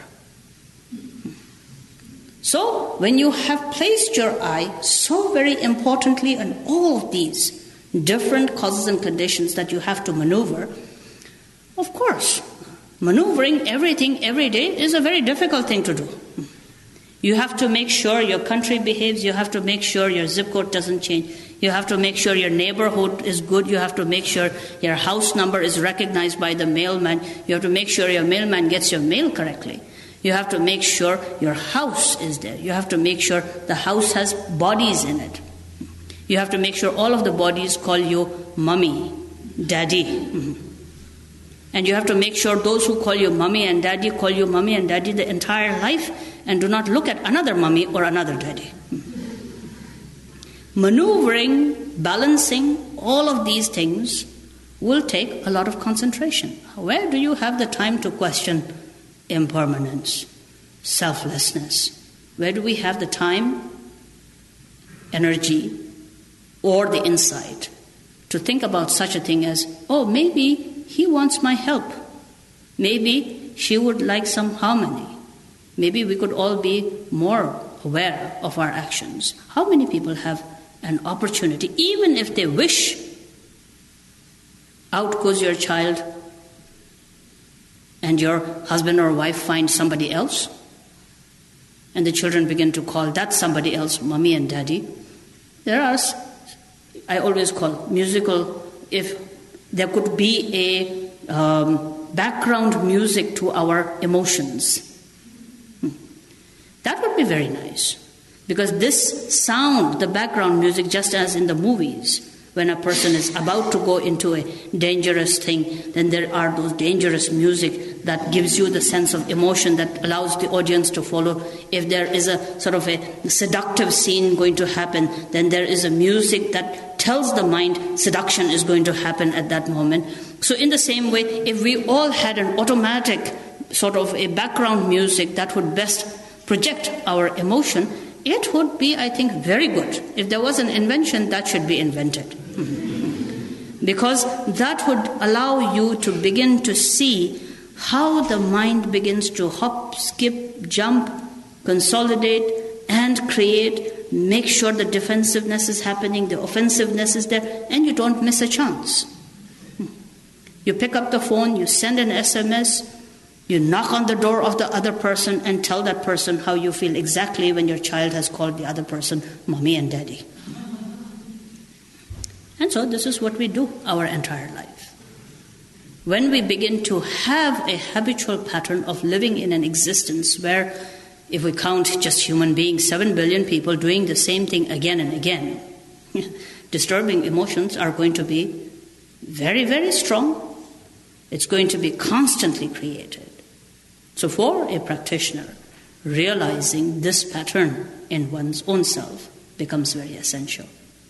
So when you have placed your eye so very importantly on all of these different causes and conditions that you have to maneuver, of course, maneuvering everything every day is a very difficult thing to do. You have to make sure your country behaves, you have to make sure your zip code doesn't change, you have to make sure your neighborhood is good, you have to make sure your house number is recognized by the mailman, you have to make sure your mailman gets your mail correctly. You have to make sure your house is there. You have to make sure the house has bodies in it. You have to make sure all of the bodies call you mommy, daddy. Mm-hmm. And you have to make sure those who call you mommy and daddy call you mommy and daddy the entire life and do not look at another mommy or another daddy. Mm-hmm. Maneuvering, balancing, all of these things will take a lot of concentration. Where do you have the time to question impermanence, selflessness? Where do we have the time, energy, or the insight to think about such a thing as, oh, maybe he wants my help. Maybe she would like some harmony. Maybe we could all be more aware of our actions. How many people have an opportunity, even if they wish, out goes your child, and your husband or wife finds somebody else, and the children begin to call that somebody else mommy and daddy. There are, I always call musical, if there could be a um, background music to our emotions. Hmm. That would be very nice, because this sound, the background music, just as in the movies, When a person is about to go into a dangerous thing, then there are those dangerous music that gives you the sense of emotion that allows the audience to follow. If there is a sort of a seductive scene going to happen, then there is a music that tells the mind seduction is going to happen at that moment. So in the same way, if we all had an automatic sort of a background music that would best project our emotion, it would be, I think, very good. If there was an invention, that should be invented. Because that would allow you to begin to see how the mind begins to hop, skip, jump, consolidate, and create, make sure the defensiveness is happening, the offensiveness is there, and you don't miss a chance. You pick up the phone, you send an S M S, you knock on the door of the other person and tell that person how you feel exactly when your child has called the other person mommy and daddy. And so this is what we do our entire life. When we begin to have a habitual pattern of living in an existence where, if we count just human beings, seven billion people doing the same thing again and again, disturbing emotions are going to be very, very strong. It's going to be constantly created. So for a practitioner, realizing this pattern in one's own self becomes very essential.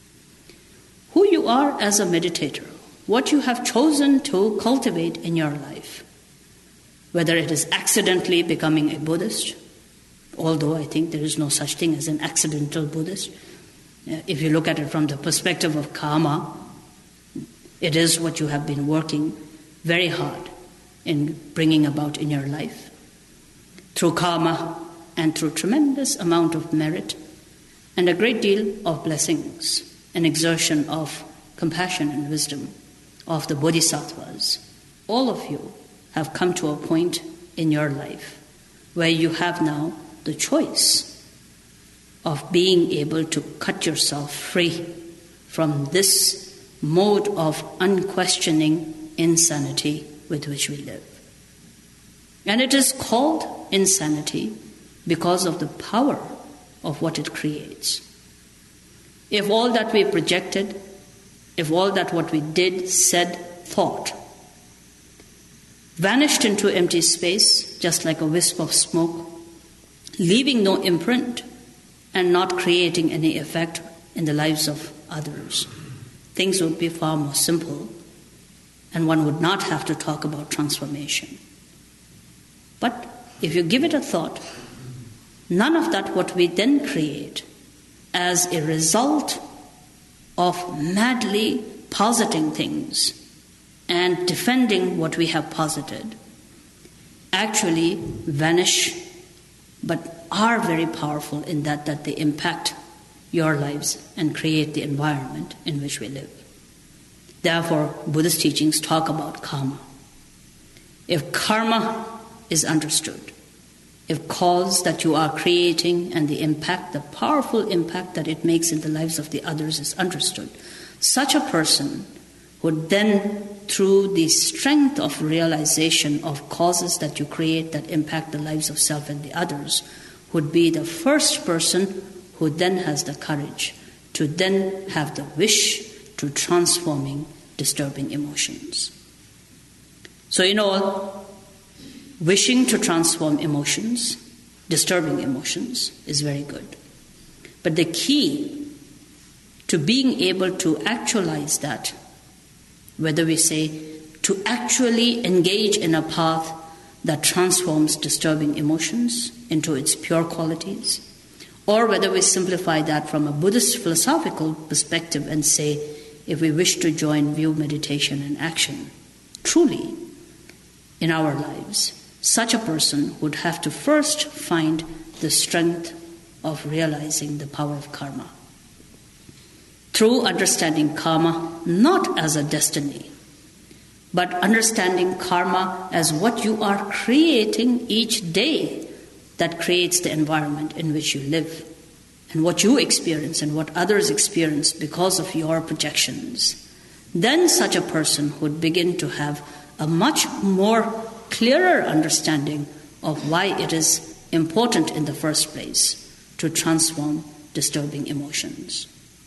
Who you are as a meditator, what you have chosen to cultivate in your life, whether it is accidentally becoming a Buddhist, although I think there is no such thing as an accidental Buddhist. If you look at it from the perspective of karma, it is what you have been working very hard in bringing about in your life. Through karma and through tremendous amount of merit and a great deal of blessings, an exertion of compassion and wisdom of the bodhisattvas, all of you have come to a point in your life where you have now the choice of being able to cut yourself free from this mode of unquestioning insanity with which we live. And it is called insanity because of the power of what it creates. If all that we projected, if all that what we did, said, thought, vanished into empty space, just like a wisp of smoke, leaving no imprint and not creating any effect in the lives of others, things would be far more simple, and one would not have to talk about transformation. But if you give it a thought, none of that what we then create as a result of madly positing things and defending what we have posited actually vanish, but are very powerful in that that they impact your lives and create the environment in which we live. Therefore, Buddhist teachings talk about karma. If karma is understood, if cause that you are creating and the impact, the powerful impact that it makes in the lives of the others is understood, such a person would then, through the strength of realization of causes that you create that impact the lives of self and the others, would be the first person who then has the courage to then have the wish to transforming disturbing emotions. So in all, wishing to transform emotions, disturbing emotions, is very good. But the key to being able to actualize that, whether we say to actually engage in a path that transforms disturbing emotions into its pure qualities, or whether we simplify that from a Buddhist philosophical perspective and say, if we wish to join view, meditation, and action, truly, in our lives, such a person would have to first find the strength of realizing the power of karma. Through understanding karma not as a destiny, but understanding karma as what you are creating each day that creates the environment in which you live, and what you experience and what others experience because of your projections, then such a person would begin to have a much more clearer understanding of why it is important in the first place to transform disturbing emotions.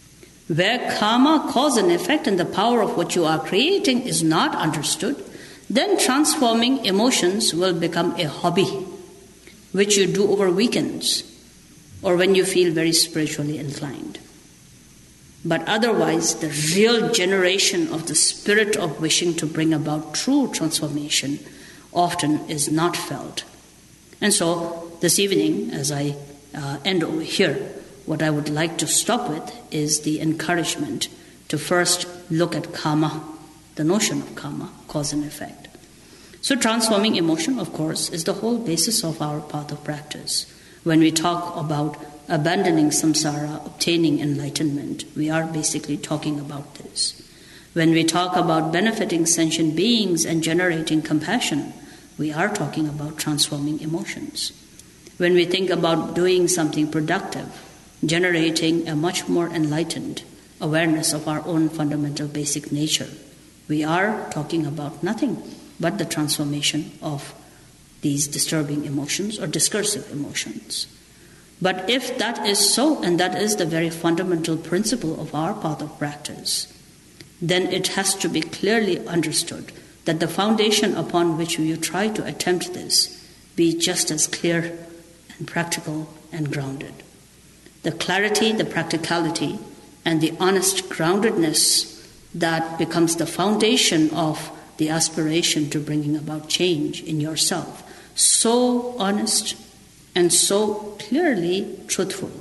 Where karma, cause and effect, and the power of what you are creating is not understood, then transforming emotions will become a hobby, which you do over weekends or when you feel very spiritually inclined. But otherwise, the real generation of the spirit of wishing to bring about true transformation often is not felt. And so, this evening, as I uh, end over here, what I would like to stop with is the encouragement to first look at karma, the notion of karma, cause and effect. So transforming emotion, of course, is the whole basis of our path of practice. When we talk about abandoning samsara, obtaining enlightenment, we are basically talking about this. When we talk about benefiting sentient beings and generating compassion, we are talking about transforming emotions. When we think about doing something productive, generating a much more enlightened awareness of our own fundamental basic nature, we are talking about nothing but the transformation of these disturbing emotions or discursive emotions. But if that is so, and that is the very fundamental principle of our path of practice, then it has to be clearly understood that the foundation upon which you try to attempt this be just as clear and practical and grounded. The clarity, the practicality, and the honest groundedness that becomes the foundation of the aspiration to bringing about change in yourself. So honest and so clearly truthful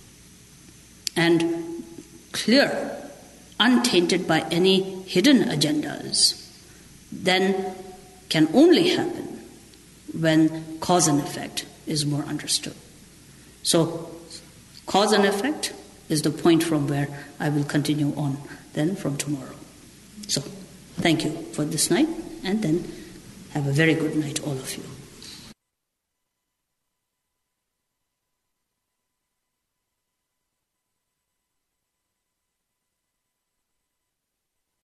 and clear, untainted by any hidden agendas, then can only happen when cause and effect is more understood. So, cause and effect is the point from where I will continue on then from tomorrow. So, thank you for this night, and then have a very good night, all of you.